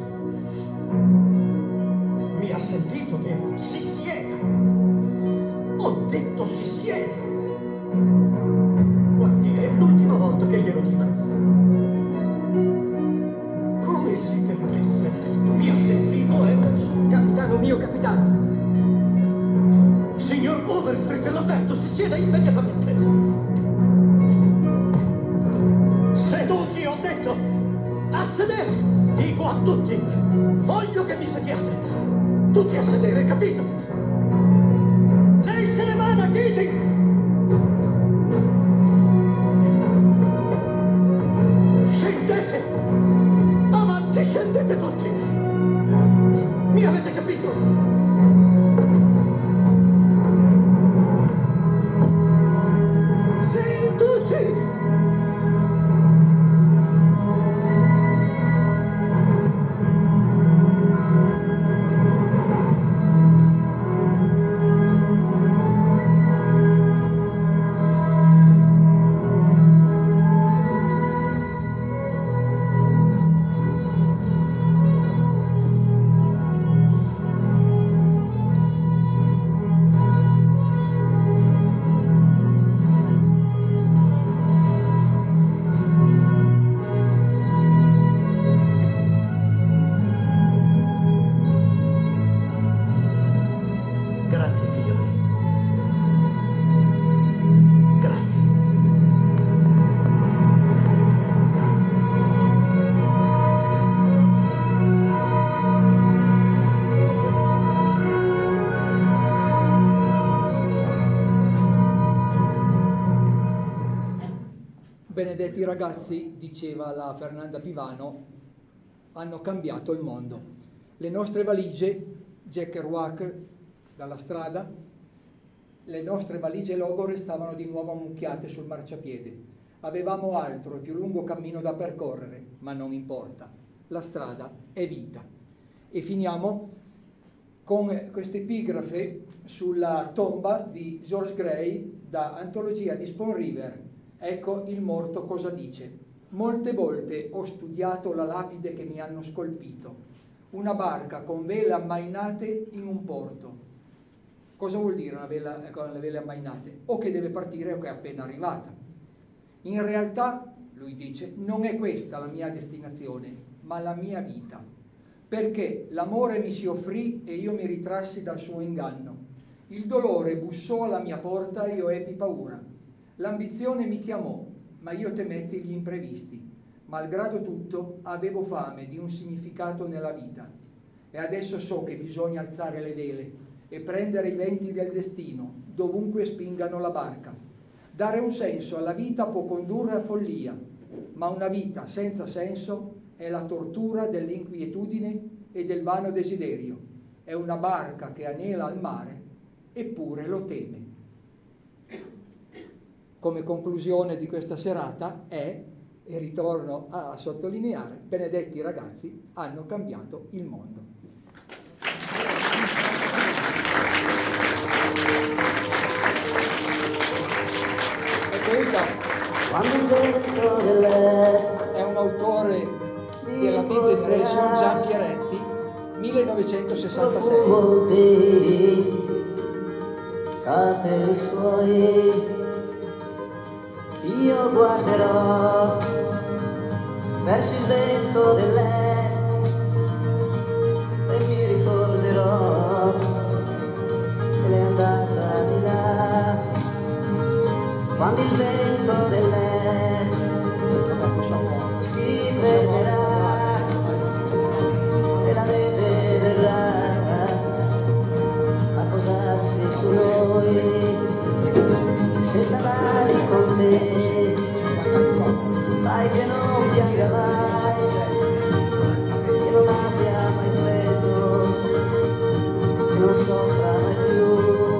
Mi ha sentito che si sieda. Ho detto si sieda. Guardi, è l'ultima volta che glielo dico. Come si permette? Mi ha sentito, Henderson. Capitano mio, capitano. Signor Overstreet, l'avverto, si sieda immediatamente. Seduti, ho detto! A sedere! Dico a tutti! Voglio che vi sediate! Tutti a sedere, capito? Lei se ne vada, Kitty! Scendete! Avanti, scendete tutti! Mi avete capito? Benedetti ragazzi, diceva la Fernanda Pivano, hanno cambiato il mondo. Le nostre valigie, Jack Kerouac dalla strada, le nostre valigie logore stavano di nuovo ammucchiate sul marciapiede. Avevamo altro e più lungo cammino da percorrere, ma non importa. La strada è vita. E finiamo con questa epigrafe sulla tomba di George Gray da Antologia di Spoon River. Ecco il morto cosa dice. Molte volte ho studiato la lapide che mi hanno scolpito. Una barca con vele ammainate in un porto. Cosa vuol dire una vela con le vele ammainate? O che deve partire o che è appena arrivata. In realtà, lui dice, non è questa la mia destinazione, ma la mia vita. Perché l'amore mi si offrì e io mi ritrassi dal suo inganno. Il dolore bussò alla mia porta e io ebbi paura. L'ambizione mi chiamò, ma io temetti gli imprevisti. Malgrado tutto, avevo fame di un significato nella vita. E adesso so che bisogna alzare le vele e prendere i venti del destino, dovunque spingano la barca. Dare un senso alla vita può condurre a follia, ma una vita senza senso è la tortura dell'inquietudine e del vano desiderio. È una barca che anela al mare, eppure lo teme. Come conclusione di questa serata è, e ritorno a sottolineare, Benedetti ragazzi hanno cambiato il mondo. E questa è un autore della Beat Generation, Gian Pieretti, 1966. Capelli suoi io guarderò verso il vento dell'est e mi ricorderò che lei è andata di là quando il vento dell'est si fermerà e la neve verrà a posarsi su noi. Se sarai con te, fai che non pianga mai, che non abbia mai freddo, che non soffra mai più,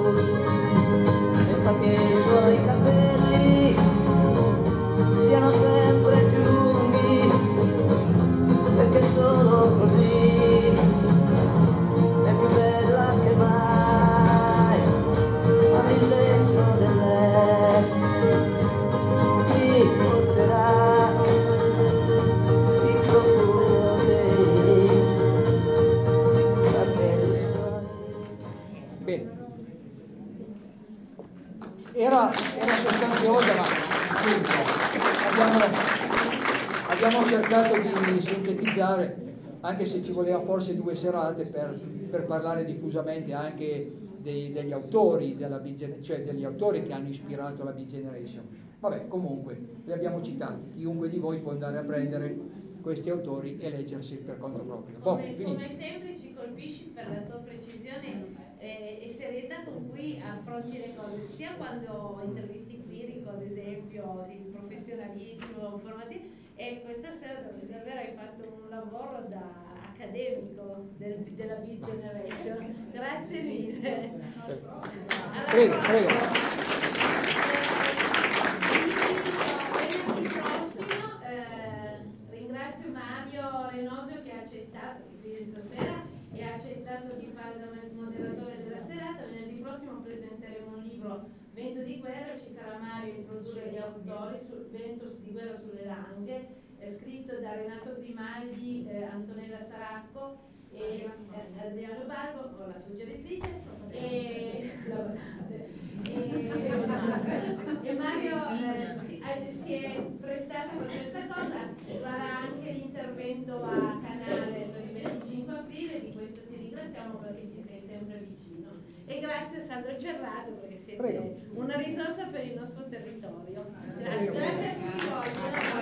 e fa che i suoi capelli siano sempre più lunghi, perché solo così è più bella che mai. Ma il vento dell'est mi porterà il profumo dei capelli suoi. Bene, era sostanziosa, ma abbiamo cercato di sintetizzare, anche se ci voleva forse 2 serate per parlare diffusamente anche degli autori della cioè degli autori che hanno ispirato la Beat Generation. Vabbè, comunque li abbiamo citati, chiunque di voi può andare a prendere questi autori e leggersi per conto proprio. Come sempre ci colpisci per la tua precisione e serietà con cui affronti le cose, sia quando intervisti Quirico, ad esempio, sì, professionalismo, formativo, e questa sera davvero hai fatto un lavoro da accademico della Beat Generation. Grazie mille. Prego. Venerdì prossimo ringrazio Mario Renosio che ha accettato qui stasera e ha accettato di fare da moderatore della serata. Venerdì prossimo presenteremo un libro, Vento di guerra, e ci sarà Mario a introdurre gli autori sul Vento di guerra sulle Langhe, scritto da Renato Grimaldi, Antonella Saracco e Adriano Balbo, la suggeritrice, e Mario si è prestato per questa cosa, farà anche l'intervento a canale per il 25 aprile, di questo ti ringraziamo perché ci sei sempre vicino. E grazie a Sandro Cerrato perché siete una risorsa per il nostro territorio. Grazie a tutti voi.